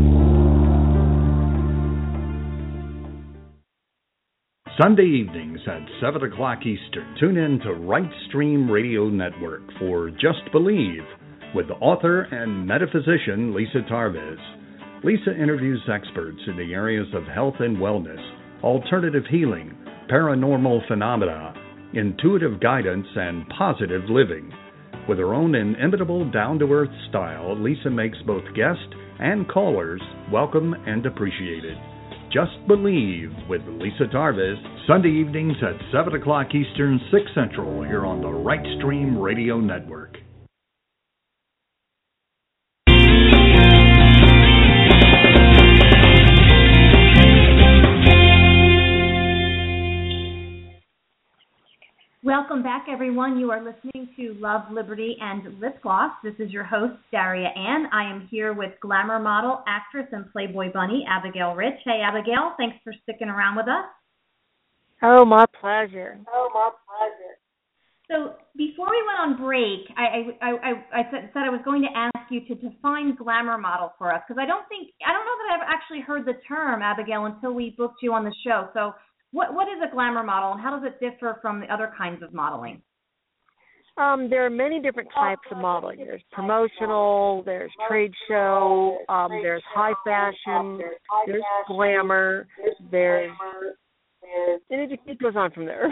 Sunday evenings at 7 o'clock Eastern, tune in to Right Stream Radio Network for Just Believe with the author and metaphysician Lisa Tarvis. Lisa interviews experts in the areas of health and wellness, alternative healing, paranormal phenomena, intuitive guidance, and positive living. With her own inimitable down-to-earth style, Lisa makes both guests and callers welcome and appreciated. Just Believe with Lisa Tarvis, Sunday evenings at 7 o'clock Eastern, 6 Central, here on the Right Stream Radio Network. Welcome back, everyone. You are listening to Love, Liberty, and Lip Gloss. This is your host, Daria Ann. I am here with glamour model, actress, and Playboy bunny, Abigail Rich. Hey, Abigail. Thanks for sticking around with us. Oh, my pleasure. So before we went on break, I said I was going to ask you to define glamour model for us, because I don't know that I've actually heard the term, Abigail, until we booked you on the show. So what is a glamour model, and how does it differ from the other kinds of modeling? There are many different types of modeling. There's promotional, there's trade show, there's high fashion, there's glamour, and it goes on from there.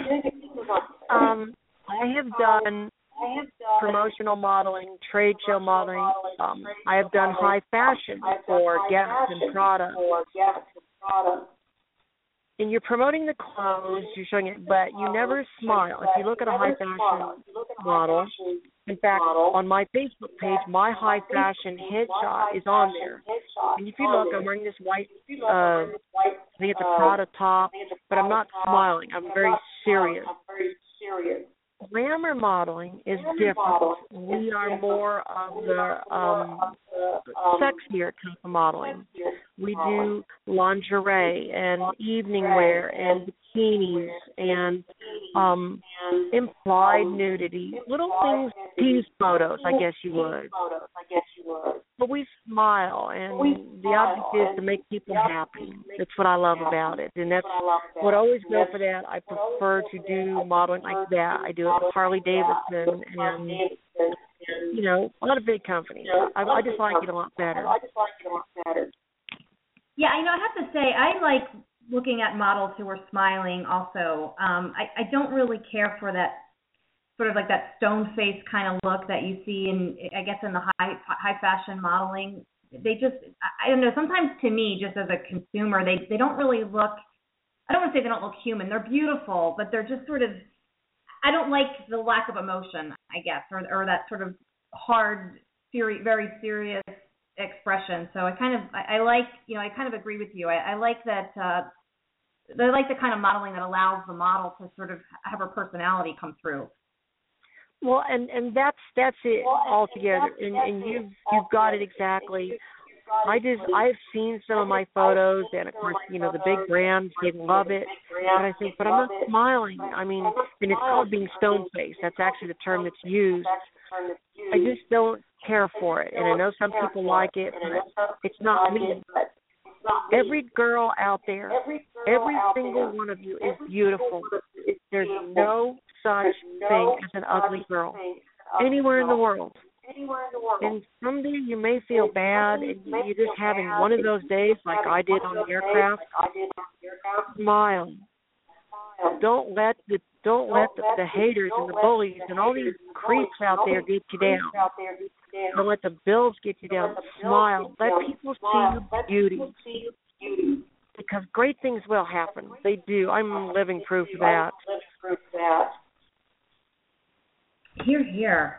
I have done promotional modeling, trade show modeling. I have done high fashion for guests and products. And you're promoting the clothes, you're showing it, but you never smile. If you look at a high fashion model, in fact, on my Facebook page, my high fashion headshot is on there. And if you look, I'm wearing this white, I think it's a Prada top, but I'm not smiling. I'm very serious. Glamour modeling is different. We are more of the sexier type of modeling. We do lingerie and evening wear and bikinis and implied nudity, little things, tease photos, I guess you would. But we smile, and the object is to make people happy. That's what I love about it, and that's what I always go for that. I prefer to do modeling like that. I do it with Harley Davidson and, a lot of big companies. I just like it a lot better. Yeah, I have to say, I like looking at models who are smiling also. I don't really care for that sort of like that stone face kind of look that you see in the high fashion modeling. They just, I don't know, sometimes to me, just as a consumer, they don't really look, I don't want to say they don't look human. They're beautiful, but they're just sort of, I don't like the lack of emotion, I guess, or that sort of hard, very serious expression. So I kind of agree with you. I like that. I like the kind of modeling that allows the model to sort of have her personality come through. Well, and that's it altogether, and you've got it exactly. I've seen some of my photos, and of course, the big brands, they love it, and I think, but I'm not smiling. I mean, and it's called being stone-faced. That's actually the term that's used. I just don't care for it, and I know some people like it, but it's not me. Every girl out there, every single one of you is beautiful. There's no such thing as an ugly girl anywhere in the world. And someday you may feel bad and you're just having one of those days like I did on the aircraft. Smile. Don't let the haters and the bullies and all these creeps out there get you down. Don't let the bills get you down. Smile. Let people see your beauty. The because great things will happen. They do. I'm living proof of that. Hear, hear.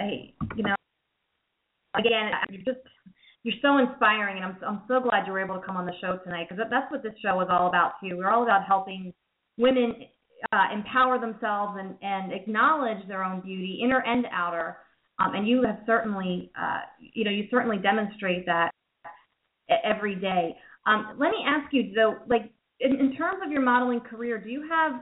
Again, you're so inspiring, and I'm so glad you were able to come on the show tonight, because that's what this show is all about too. We're all about helping women empower themselves and acknowledge their own beauty, inner and outer. And you have certainly, you certainly demonstrate that every day. Let me ask you though, like in terms of your modeling career, do you have,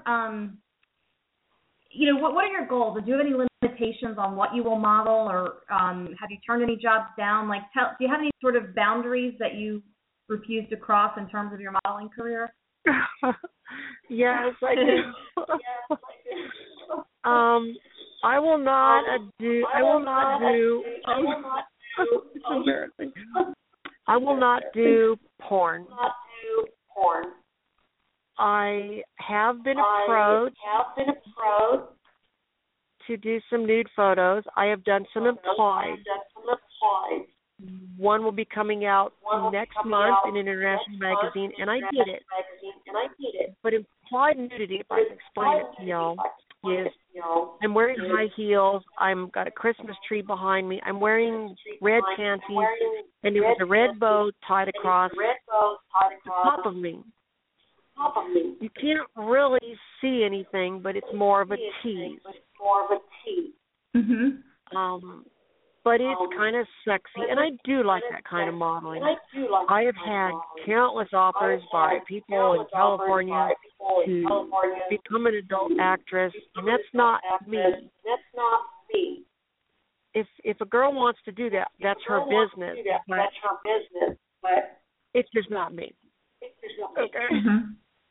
what are your goals? Do you have any limitations on what you will model, or have you turned any jobs down? Like, do you have any sort of boundaries that you refuse to cross in terms of your modeling career? Yes, I do. I will not do. It's embarrassing. I will not do porn. I have been approached to do some nude photos. I have done some implied. One will be coming out next month in an international magazine, and I did it. But implied nudity, if I can explain it to y'all, is I'm wearing high heels. I've got a Christmas tree behind me. I'm wearing red panties, and there was a red bow tied across the top of me. You can't really see anything, but it's more of a tease. Mm-hmm. But it's kind of sexy, and I do like that kind of modeling. I have had countless offers by people in California to become an adult actress, and that's not me. If a girl wants to do that, that's her business. But it's just not me. Okay. Mm-hmm.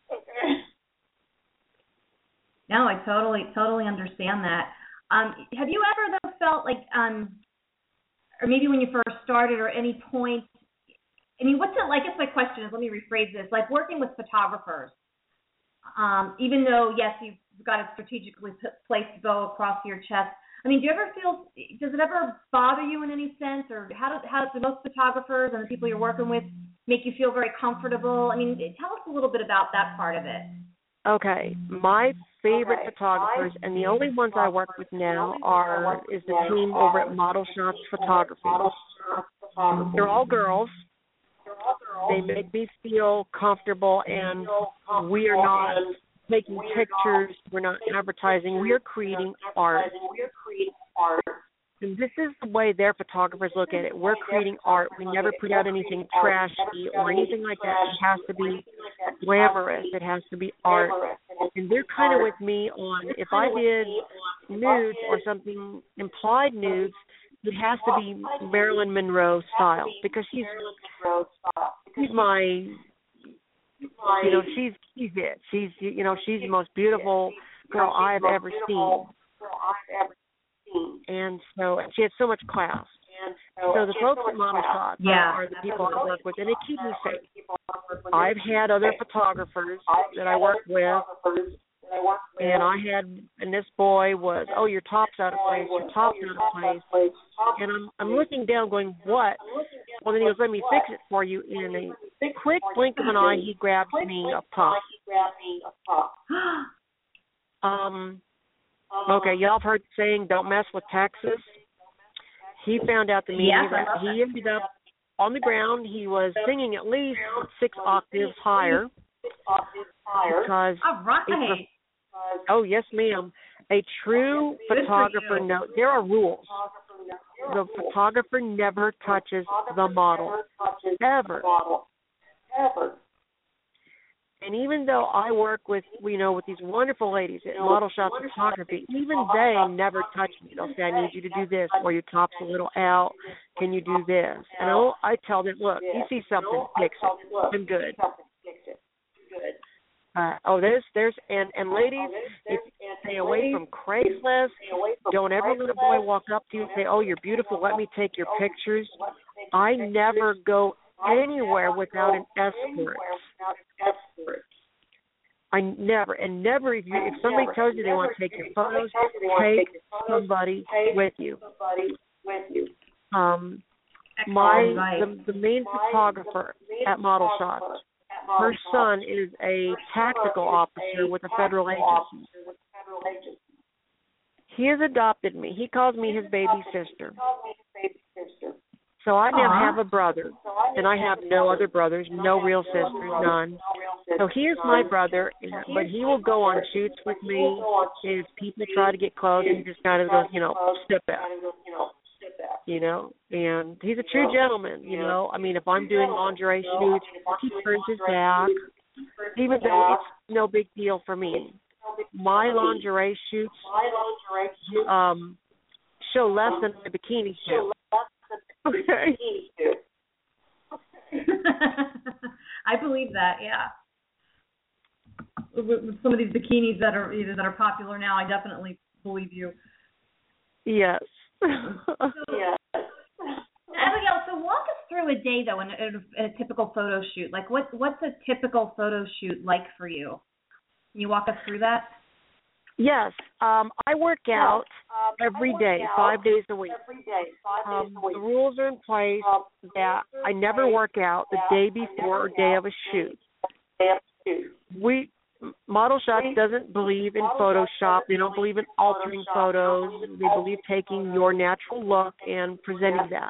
No, I totally understand that. Have you ever though felt like, or maybe when you first started, or any point? I mean, what's it like? I guess my question is, let me rephrase this: like working with photographers. Even though yes, you've got a strategically placed bow across your chest. I mean, does it ever bother you in any sense, or how do most photographers and the people you're working with make you feel very comfortable? I mean, tell us a little bit about that part of it. Okay, my favorite photographers, and the only ones I work with now is the team over at Model Shots Photography. They're all girls. They make me feel comfortable, and we are not taking pictures. We're not advertising. We are creating art. And this is the way their photographers look at it. We're creating art. We never put out anything trashy or anything like that. It has to be glamorous. It has to be art. And they're kind of with me on, if I did nudes or something, implied nudes, it has to be Marilyn Monroe style, because she's my, she's it. She's the most beautiful girl I've ever seen. And so she had so much class. So the folks at Model Shots are the people I work with, and they keep me safe. I've had other photographers that I work with, and this boy was, your top's out of place, your top's out of place. And I'm looking down going, what? Well, then he goes, let me fix it for you. In a quick blink of an eye, he grabs me up top. Okay, y'all have heard the saying, don't mess with Texas. He found out the meaning of that. He ended up on the ground. He was singing at least 6 octaves higher. Because oh, yes, ma'am. A true photographer knows there are rules. The photographer never touches the model. Ever. And even though I work with these wonderful ladies at Model Shots Photography, even they never touch me. They'll say, I need you to do this, or your top's a little out. Can you do this? And I tell them, look, you see something, fix it. I'm good. And ladies, stay away from Craigslist. Don't ever let a boy walk up to you and say, oh, you're beautiful, let me take your pictures. I never go anywhere without an escort. I never, if somebody tells you they want to take your photos, take somebody with you. The main photographer at Model Shots her son is a tactical officer with a federal agency. He has adopted me. He calls me his baby sister. So I now have a brother, and I have no other brothers, no real sisters, none. So he is my brother, but he will go on shoots with me. If people try to get close, he just kind of goes, step back. And he's a true gentleman, I mean, if I'm doing lingerie shoots, he turns his back, even though it's no big deal for me. My lingerie shoots show less than the bikini shoot. Okay. I believe that, yeah. With some of these bikinis that are popular now, I definitely believe you. Yes. Abigail, so walk us through a day, though, in a typical photo shoot. Like, what's a typical photo shoot like for you? Can you walk us through that? Yes. I work out every day, 5 days a week. The rules are in place that I never work out the day before or day of a shoot. Model Shots doesn't believe in Photoshop. They don't believe in altering photos. They believe taking your natural look and presenting that.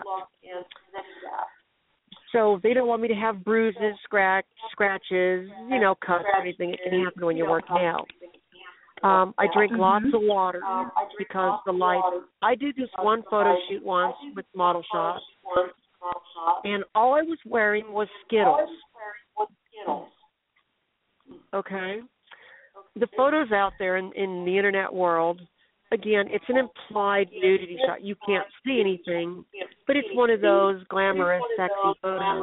So they don't want me to have bruises, scratches, cuts, anything. It can happen when you're working out. I drink lots of water because the light. I did this one photo shoot once with Model Shots, and all I was wearing was Skittles. Okay? The photos out there in the internet world, again, it's an implied nudity shot. You can't see anything, but it's one of those glamorous, sexy photos.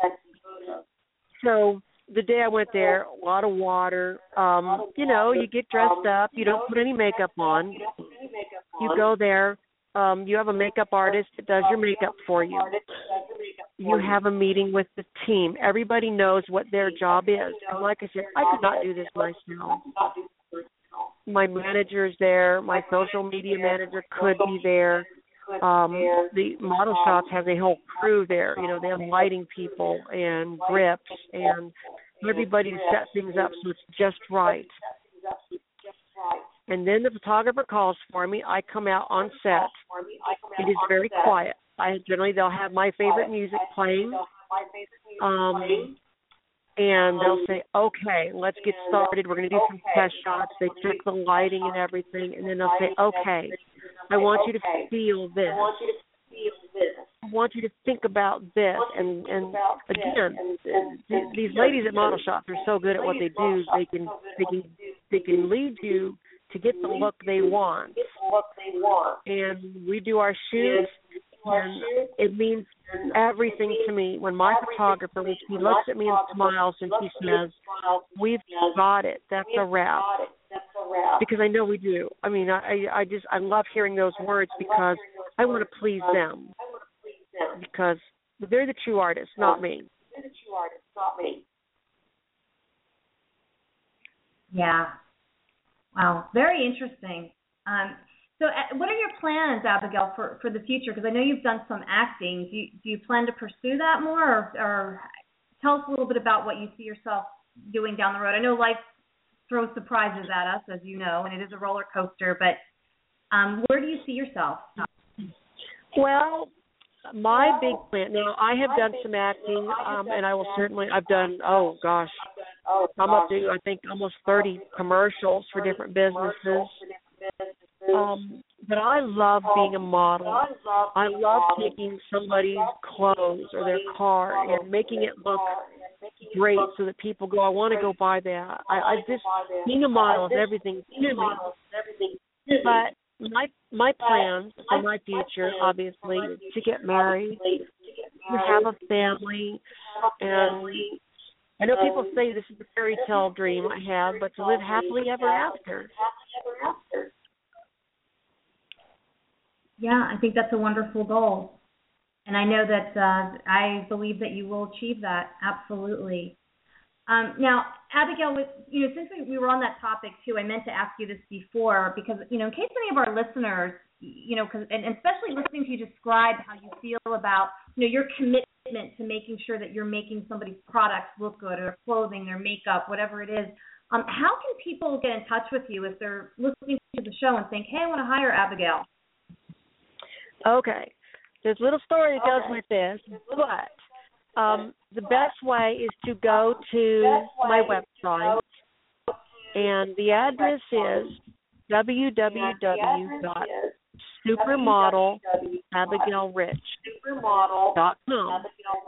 So the day I went there, a lot of water. You get dressed up. You don't put any makeup on. You go there. You have a makeup artist that does your makeup for you. You have a meeting with the team. Everybody knows what their job is. And like I said, I could not do this myself. My manager's there. My social media manager could be there. The Model Shots has a whole crew there. They have lighting people and grips and everybody to set things up so it's just right. And then the photographer calls for me. I come out on set. It is very quiet. They'll have my favorite music playing. And they'll say, okay, let's get started. We're going to do some test shots. They check the lighting and everything. And then they'll say, okay, I want you to feel this. I want you to think about this. And again, these ladies at Model Shots are so good at what they do. They can lead you to get the look they want. And we do our shoots, and it means everything to me when my photographer, he looks at me and smiles and he says, we've got it. That's a wrap. Because I know we do. I mean, I love hearing those words because I want to please them. Because they're the true artists, not me. Yeah. Wow. Very interesting. So what are your plans, Abigail, for the future? Because I know you've done some acting. Do you plan to pursue that more? Or tell us a little bit about what you see yourself doing down the road. I know life throws surprises at us, as you know, and it is a roller coaster. But where do you see yourself? Well, my big plan, now I have done some acting, and I will certainly, I've done, I'm up to, I think, almost 30 commercials for different businesses. But I love being a model. I love taking somebody's clothes or their car and making it look great so that people go, I want to go buy that. I just, being a model is everything to me. But my plans for my future, obviously, is to get married, to have a family, and I know people say this is the fairy tale dream I have, but to live happily ever after. Yeah, I think that's a wonderful goal. And I know that I believe that you will achieve that, absolutely. Now, Abigail, since we were on that topic, too, I meant to ask you this before because, in case any of our listeners, and especially listening to you describe how you feel about, your commitment to making sure that you're making somebody's products look good, or clothing, their makeup, whatever it is. How can people get in touch with you if they're listening to the show and think, hey, I want to hire Abigail? Okay. There's a little story that goes with this, but the best way is to go to my website, and the address is www.supermodelabigailrich.com.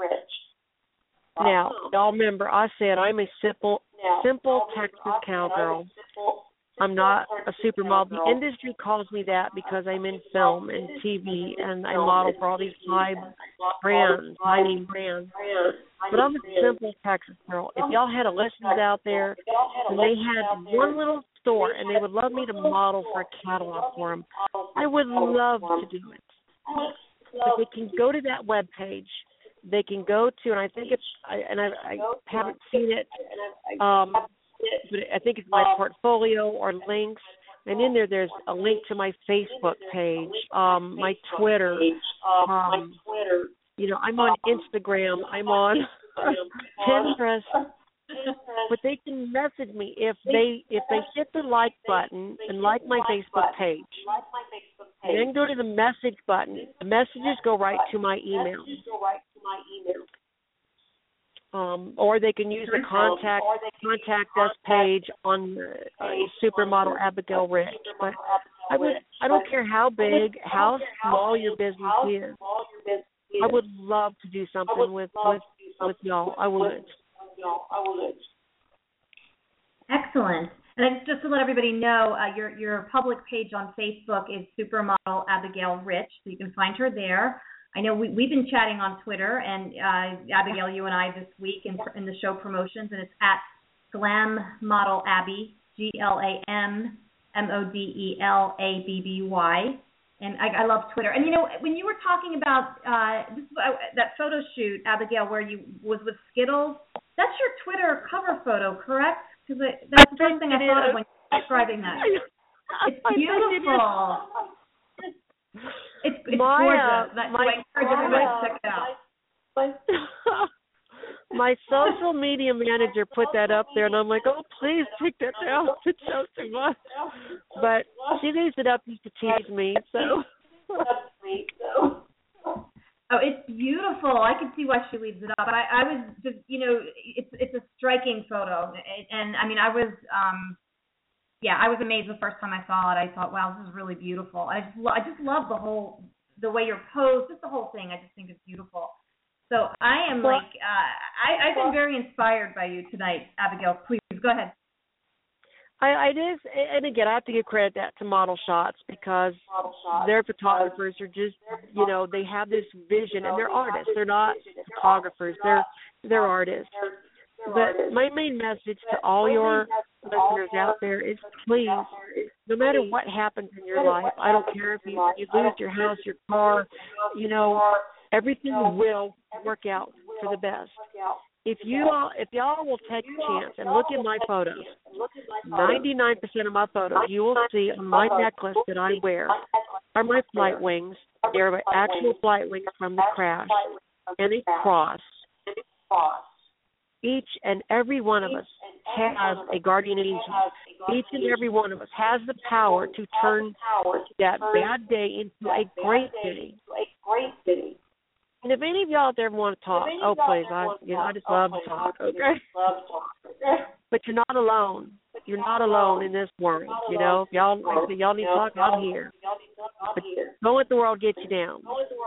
Now, y'all remember I said I'm a simple Texas cowgirl. I'm not a supermodel. The industry calls me that because I'm in film and TV, and I model for all these high name brands. But I'm a simple Texas girl. If y'all had a listeners out there and they had one little store and they would love me to model for a catalog for them, I would love to do it. But they can go to that webpage. They can go to, and I think it's, I haven't seen it, but I think it's my portfolio or links, and in there's a link to my Facebook page, my Twitter, I'm on Instagram, I'm on Pinterest, but they can message me if they hit the like button and like my Facebook page, and then go to the message button. The messages go right to my email. Or they can use the contact us page on Supermodel Abigail Rich. But I don't care how big, how small your business is. I would love to do something with y'all. I would. Excellent. And just to let everybody know, your public page on Facebook is Supermodel Abigail Rich, so you can find her there. I know we've been chatting on Twitter, and Abigail, you and I this week in the show promotions, and it's at Glam Model Abby, GLAMMODELABBY. And I love Twitter. And, when you were talking about that photo shoot, Abigail, where you was with Skittles, that's your Twitter cover photo, correct? Because that's the first thing I thought of when you were describing that. It's beautiful. It's gorgeous. I encourage everybody to check it out. My social media manager put that up there, and I'm like, oh, please take that down. It shows too much. But she leaves it up just to tease me, so. Oh, it's beautiful. I can see why she leaves it up. But I was just, it's a striking photo. And, I mean, I was amazed the first time I saw it. I thought, wow, this is really beautiful. I just love the way you're posed, just the whole thing. I just think it's beautiful. So I am I've been very inspired by you tonight, Abigail. Please, go ahead. It is, and again, I have to give credit to Model Shots because their photographers are just, they have this vision, and they're artists. They're not photographers. They're artists. But my main message to all your listeners out there is, please, no matter what happens in your life, I don't care if you lose your house, your car, everything will work out for the best. If y'all will take a chance and look at my photos, 99% of my photos you will see on my necklace that I wear are my flight wings. They're my actual flight wings from the crash, and a cross. Each and every one of us has a guardian angel. Each and every one of us has the power to turn that bad day into a great day. And if any of y'all out there want to talk, oh please, I just love to talk, okay? But you're not alone. You're not alone in this world. If y'all need to talk, I'm here. But don't let the world get you down.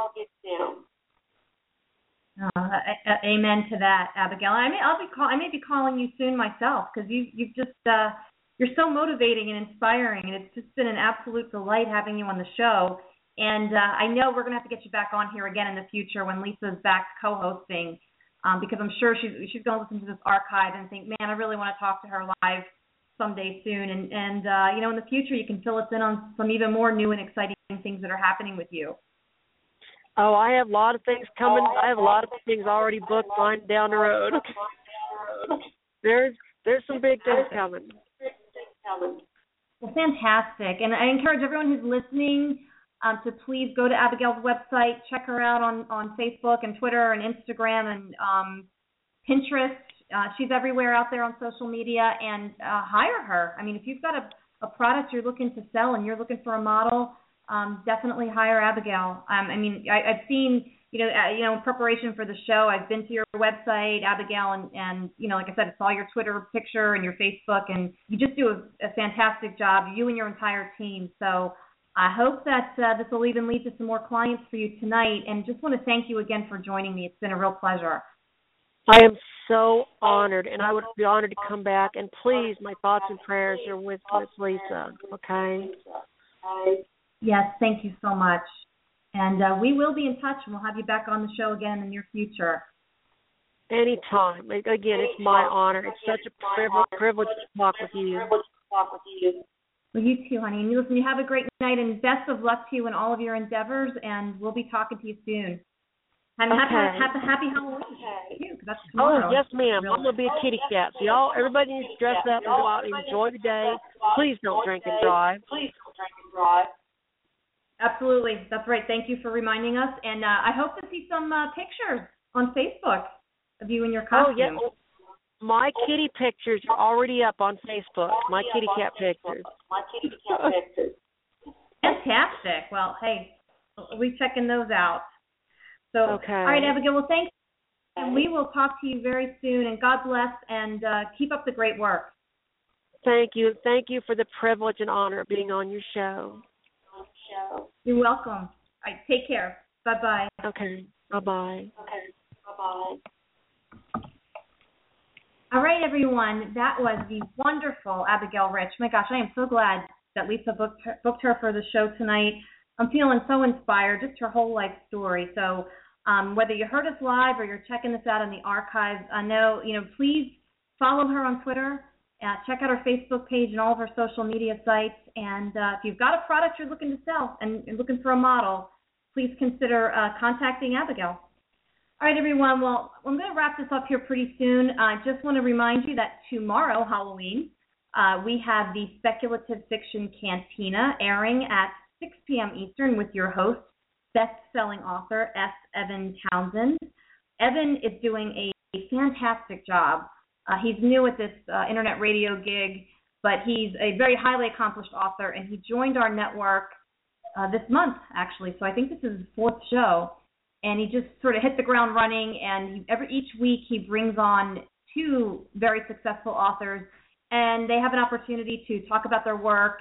Amen to that, Abigail. I may be calling you soon myself because you've just you're so motivating and inspiring, and it's just been an absolute delight having you on the show. And I know we're going to have to get you back on here again in the future when Lisa's back co-hosting, because I'm sure she's going to listen to this archive and think, man, I really want to talk to her live someday soon. And in the future you can fill us in on some even more new and exciting things that are happening with you. Oh, I have a lot of things coming. I have a lot of things already booked on down the road. There's some big things coming. Well, fantastic. And I encourage everyone who's listening, to please go to Abigail's website, check her out on Facebook and Twitter and Instagram and Pinterest. She's everywhere out there on social media, and hire her. I mean, if you've got a product you're looking to sell and you're looking for a model, definitely hire Abigail. I mean, I've seen, in preparation for the show, I've been to your website, Abigail, and like I said, I saw your Twitter picture and your Facebook, and you just do a fantastic job, you and your entire team. So I hope that this will even lead to some more clients for you tonight, and just want to thank you again for joining me. It's been a real pleasure. I am so honored, and I would be honored to come back. And please, my thoughts and prayers are with Miss Lisa, okay? Yes, thank you so much. And we will be in touch, and we'll have you back on the show again in the near future. Anytime. Again, it's my honor. It's such a privilege to talk with you. Well, you too, honey. And listen, you have a great night, and best of luck to you in all of your endeavors, and we'll be talking to you soon. And happy Halloween. That's tomorrow. Oh, yes, ma'am. I'm going to be a kitty cat. So y'all, everybody needs to dress up and go out and enjoy the day. Please don't drink and drive. Absolutely. That's right. Thank you for reminding us. And I hope to see some pictures on Facebook of you in your costume. Oh, yes. My kitty pictures are already up on Facebook. My kitty cat pictures. Fantastic. Well, hey, we'll be checking those out. So, okay. All right, Abigail, well, thanks. And we will talk to you very soon. And God bless, and keep up the great work. Thank you. Thank you for the privilege and honor of being on your show. You're welcome. All right, take care. Bye-bye. Okay, bye-bye. All right, everyone. That was the wonderful Abigail Rich. My gosh, I am so glad that Lisa booked her for the show tonight. I'm feeling so inspired, just her whole life story. So whether you heard us live or you're checking this out in the archives, I know, please follow her on Twitter. Check out her Facebook page and all of her social media sites. And if you've got a product you're looking to sell and you're looking for a model, please consider contacting Abigail. All right, everyone. Well, I'm going to wrap this up here pretty soon. I just want to remind you that tomorrow, Halloween, we have the Speculative Fiction Cantina airing at 6 p.m. Eastern with your host, best-selling author S. Evan Townsend. Evan is doing a fantastic job. He's new at this internet radio gig, but he's a very highly accomplished author, and he joined our network this month, actually. So I think this is his fourth show, and he just sort of hit the ground running, and each week he brings on two very successful authors, and they have an opportunity to talk about their work,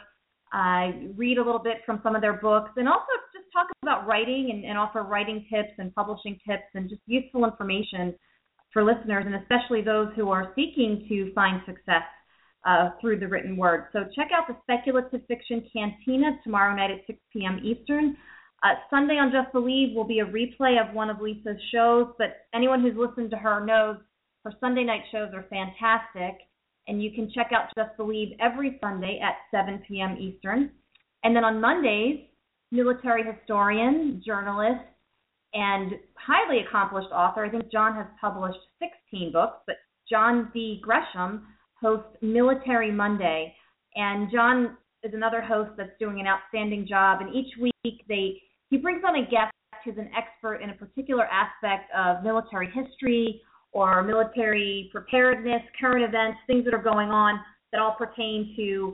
read a little bit from some of their books, and also just talk about writing and offer writing tips and publishing tips and just useful information for listeners, and especially those who are seeking to find success through the written word. So check out the Speculative Fiction Cantina tomorrow night at 6 p.m. Eastern. Sunday on Just Believe will be a replay of one of Lisa's shows, but anyone who's listened to her knows her Sunday night shows are fantastic, and you can check out Just Believe every Sunday at 7 p.m. Eastern. And then on Mondays, military historian, journalist, and highly accomplished author, I think John has published 16 books, but John D. Gresham hosts Military Monday. And John is another host that's doing an outstanding job. And each week he brings on a guest who's an expert in a particular aspect of military history or military preparedness, current events, things that are going on that all pertain to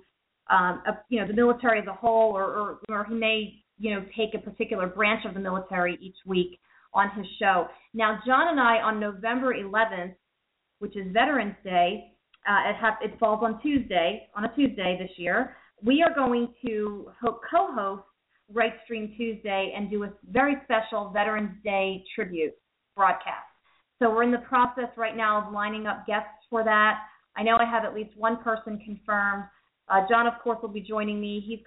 the military as a whole, or he may take a particular branch of the military each week on his show. Now, John and I, on November 11th, which is Veterans Day, it falls on a Tuesday this year, we are going to co-host Right Stream Tuesday and do a very special Veterans Day tribute broadcast. So we're in the process right now of lining up guests for that. I know I have at least one person confirmed. John, of course, will be joining me. He's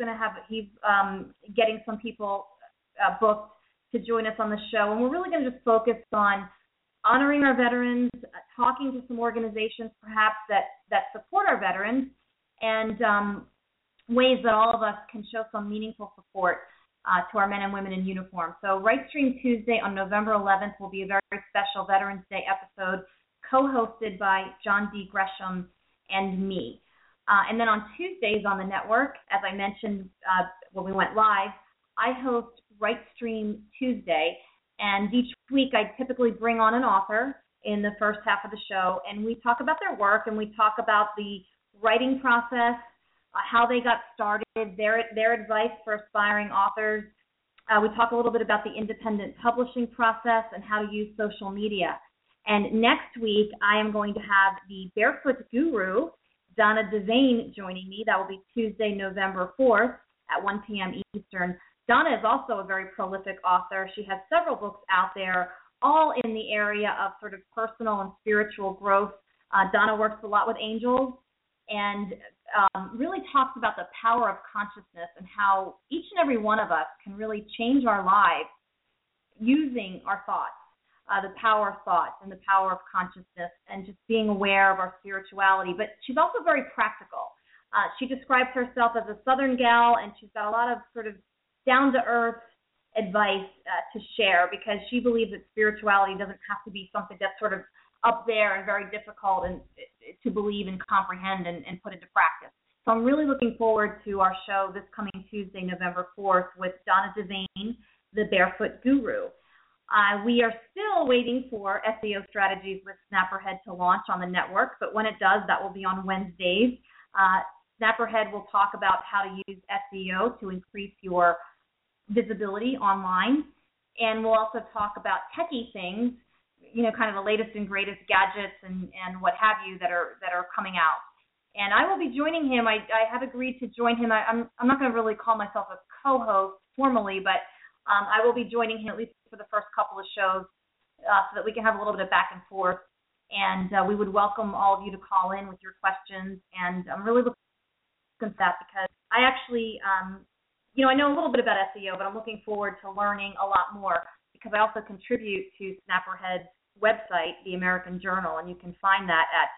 getting some people booked to join us on the show. And we're really going to just focus on honoring our veterans, talking to some organizations perhaps that support our veterans, and ways that all of us can show some meaningful support to our men and women in uniform. So Right Stream Tuesday on November 11th will be a very special Veterans Day episode co-hosted by John D. Gresham and me. And then on Tuesdays on the network, as I mentioned when we went live, I host Right Stream Tuesday, and each week I typically bring on an author in the first half of the show, and we talk about their work, and we talk about the writing process, how they got started, their advice for aspiring authors. We talk a little bit about the independent publishing process and how to use social media. And next week, I am going to have the Barefoot Guru, Donna Devane, joining me. That will be Tuesday, November 4th at 1 p.m. Eastern. Donna is also a very prolific author. She has several books out there, all in the area of sort of personal and spiritual growth. Donna works a lot with angels and really talks about the power of consciousness and how each and every one of us can really change our lives using our thoughts, the power of thoughts and the power of consciousness and just being aware of our spirituality. But she's also very practical. She describes herself as a Southern gal, and she's got a lot of sort of down-to-earth advice to share, because she believes that spirituality doesn't have to be something that's sort of up there and very difficult and to believe and comprehend and put into practice. So I'm really looking forward to our show this coming Tuesday, November 4th, with Donna Devane, the Barefoot Guru. We are still waiting for SEO Strategies with Snapperhead to launch on the network, but when it does, that will be on Wednesdays. Snapperhead will talk about how to use SEO to increase your visibility online, and we'll also talk about techie things, you know, kind of the latest and greatest gadgets and what have you that are coming out. And I will be joining him. I have agreed to join him. I'm not going to really call myself a co-host formally, but I will be joining him at least for the first couple of shows so that we can have a little bit of back and forth. And we would welcome all of you to call in with your questions. And I'm really looking at that because I actually, I know a little bit about SEO, but I'm looking forward to learning a lot more because I also contribute to Snapperhead's website, The American Journal, and you can find that at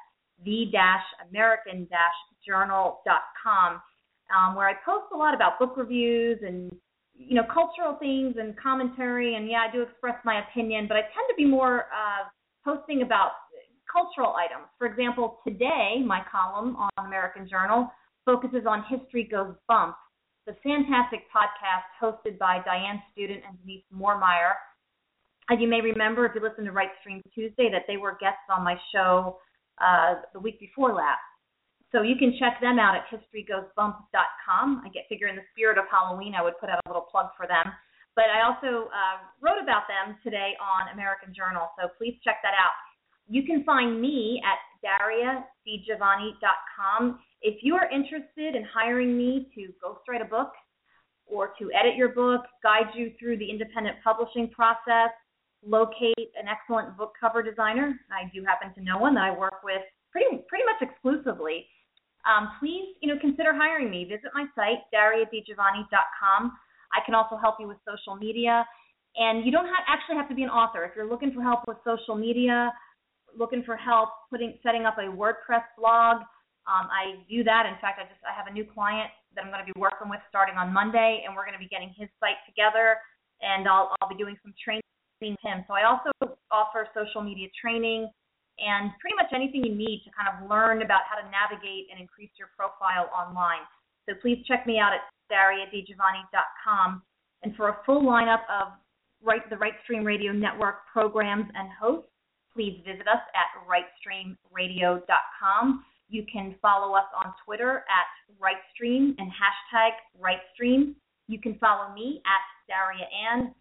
the-american-journal.com, where I post a lot about book reviews and, cultural things and commentary, and I do express my opinion, but I tend to be more posting about cultural items. For example, today, my column on American Journal focuses on History Goes Bump, the fantastic podcast hosted by Diane Student and Denise Moormeyer. As you may remember, if you listen to Right Stream Tuesday, that they were guests on my show the week before last. So you can check them out at historygoesbump.com. I figure in the spirit of Halloween, I would put out a little plug for them. But I also wrote about them today on American Journal, so please check that out. You can find me at DariaDiGiovanni.com. If you are interested in hiring me to ghostwrite a book or to edit your book, guide you through the independent publishing process, locate an excellent book cover designer, I do happen to know one that I work with pretty much exclusively, please consider hiring me. Visit my site, DariaDiGiovanni.com. I can also help you with social media. And you don't actually have to be an author. If you're looking for help with social media, looking for help setting up a WordPress blog, I do that. In fact, I have a new client that I'm going to be working with starting on Monday, and we're going to be getting his site together, and I'll be doing some training with him. So I also offer social media training and pretty much anything you need to kind of learn about how to navigate and increase your profile online. So please check me out at DariaDiGiovanni.com. And for a full lineup of the Right Stream Radio Network programs and hosts, please visit us at rightstreamradio.com. You can follow us on Twitter at RightStream and hashtag RightStream. You can follow me at Daria Ann,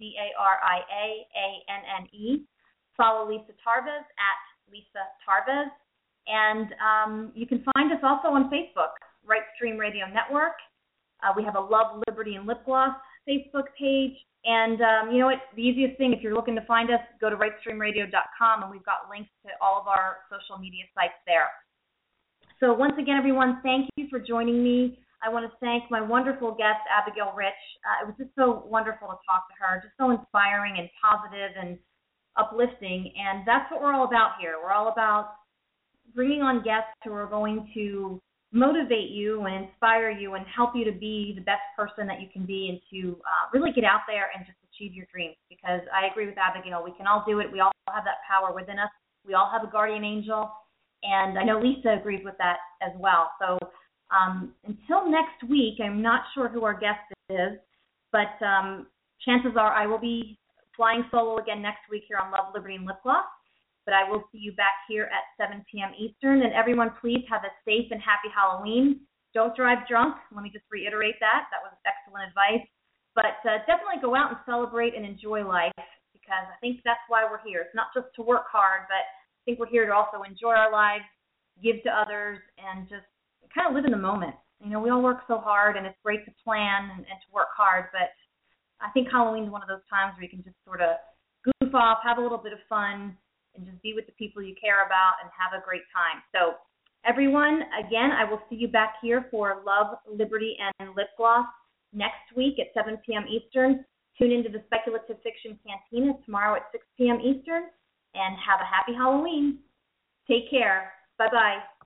DariaAnne. Follow Lisa Tarvez at Lisa Tarvez. And you can find us also on Facebook, Right Stream Radio Network. We have a Love, Liberty, and Lip Gloss Facebook page. And you know what? The easiest thing, if you're looking to find us, go to rightstreamradio.com, and we've got links to all of our social media sites there. So once again, everyone, thank you for joining me. I want to thank my wonderful guest, Abigail Rich. It was just so wonderful to talk to her, just so inspiring and positive and uplifting. And that's what we're all about here. We're all about bringing on guests who are going to motivate you and inspire you and help you to be the best person that you can be and to really get out there and just achieve your dreams. Because I agree with Abigail. We can all do it. We all have that power within us. We all have a guardian angel. And I know Lisa agrees with that as well. So until next week, I'm not sure who our guest is, But chances are I will be flying solo again next week here on Love, Liberty, and Lip Gloss. But I will see you back here at 7 p.m. Eastern. And everyone, please have a safe and happy Halloween. Don't drive drunk. Let me just reiterate that. That was excellent advice. But definitely go out and celebrate and enjoy life, because I think that's why we're here. It's not just to work hard, but I think we're here to also enjoy our lives, give to others, and just kind of live in the moment. You know, we all work so hard, and it's great to plan and to work hard, but I think Halloween is one of those times where you can just sort of goof off, have a little bit of fun, and just be with the people you care about and have a great time. So everyone, again, I will see you back here for Love, Liberty, and Lip Gloss next week at 7 p.m. Eastern. Tune into the Speculative Fiction Cantina tomorrow at 6 p.m. Eastern, and have a happy Halloween. Take care. Bye-bye.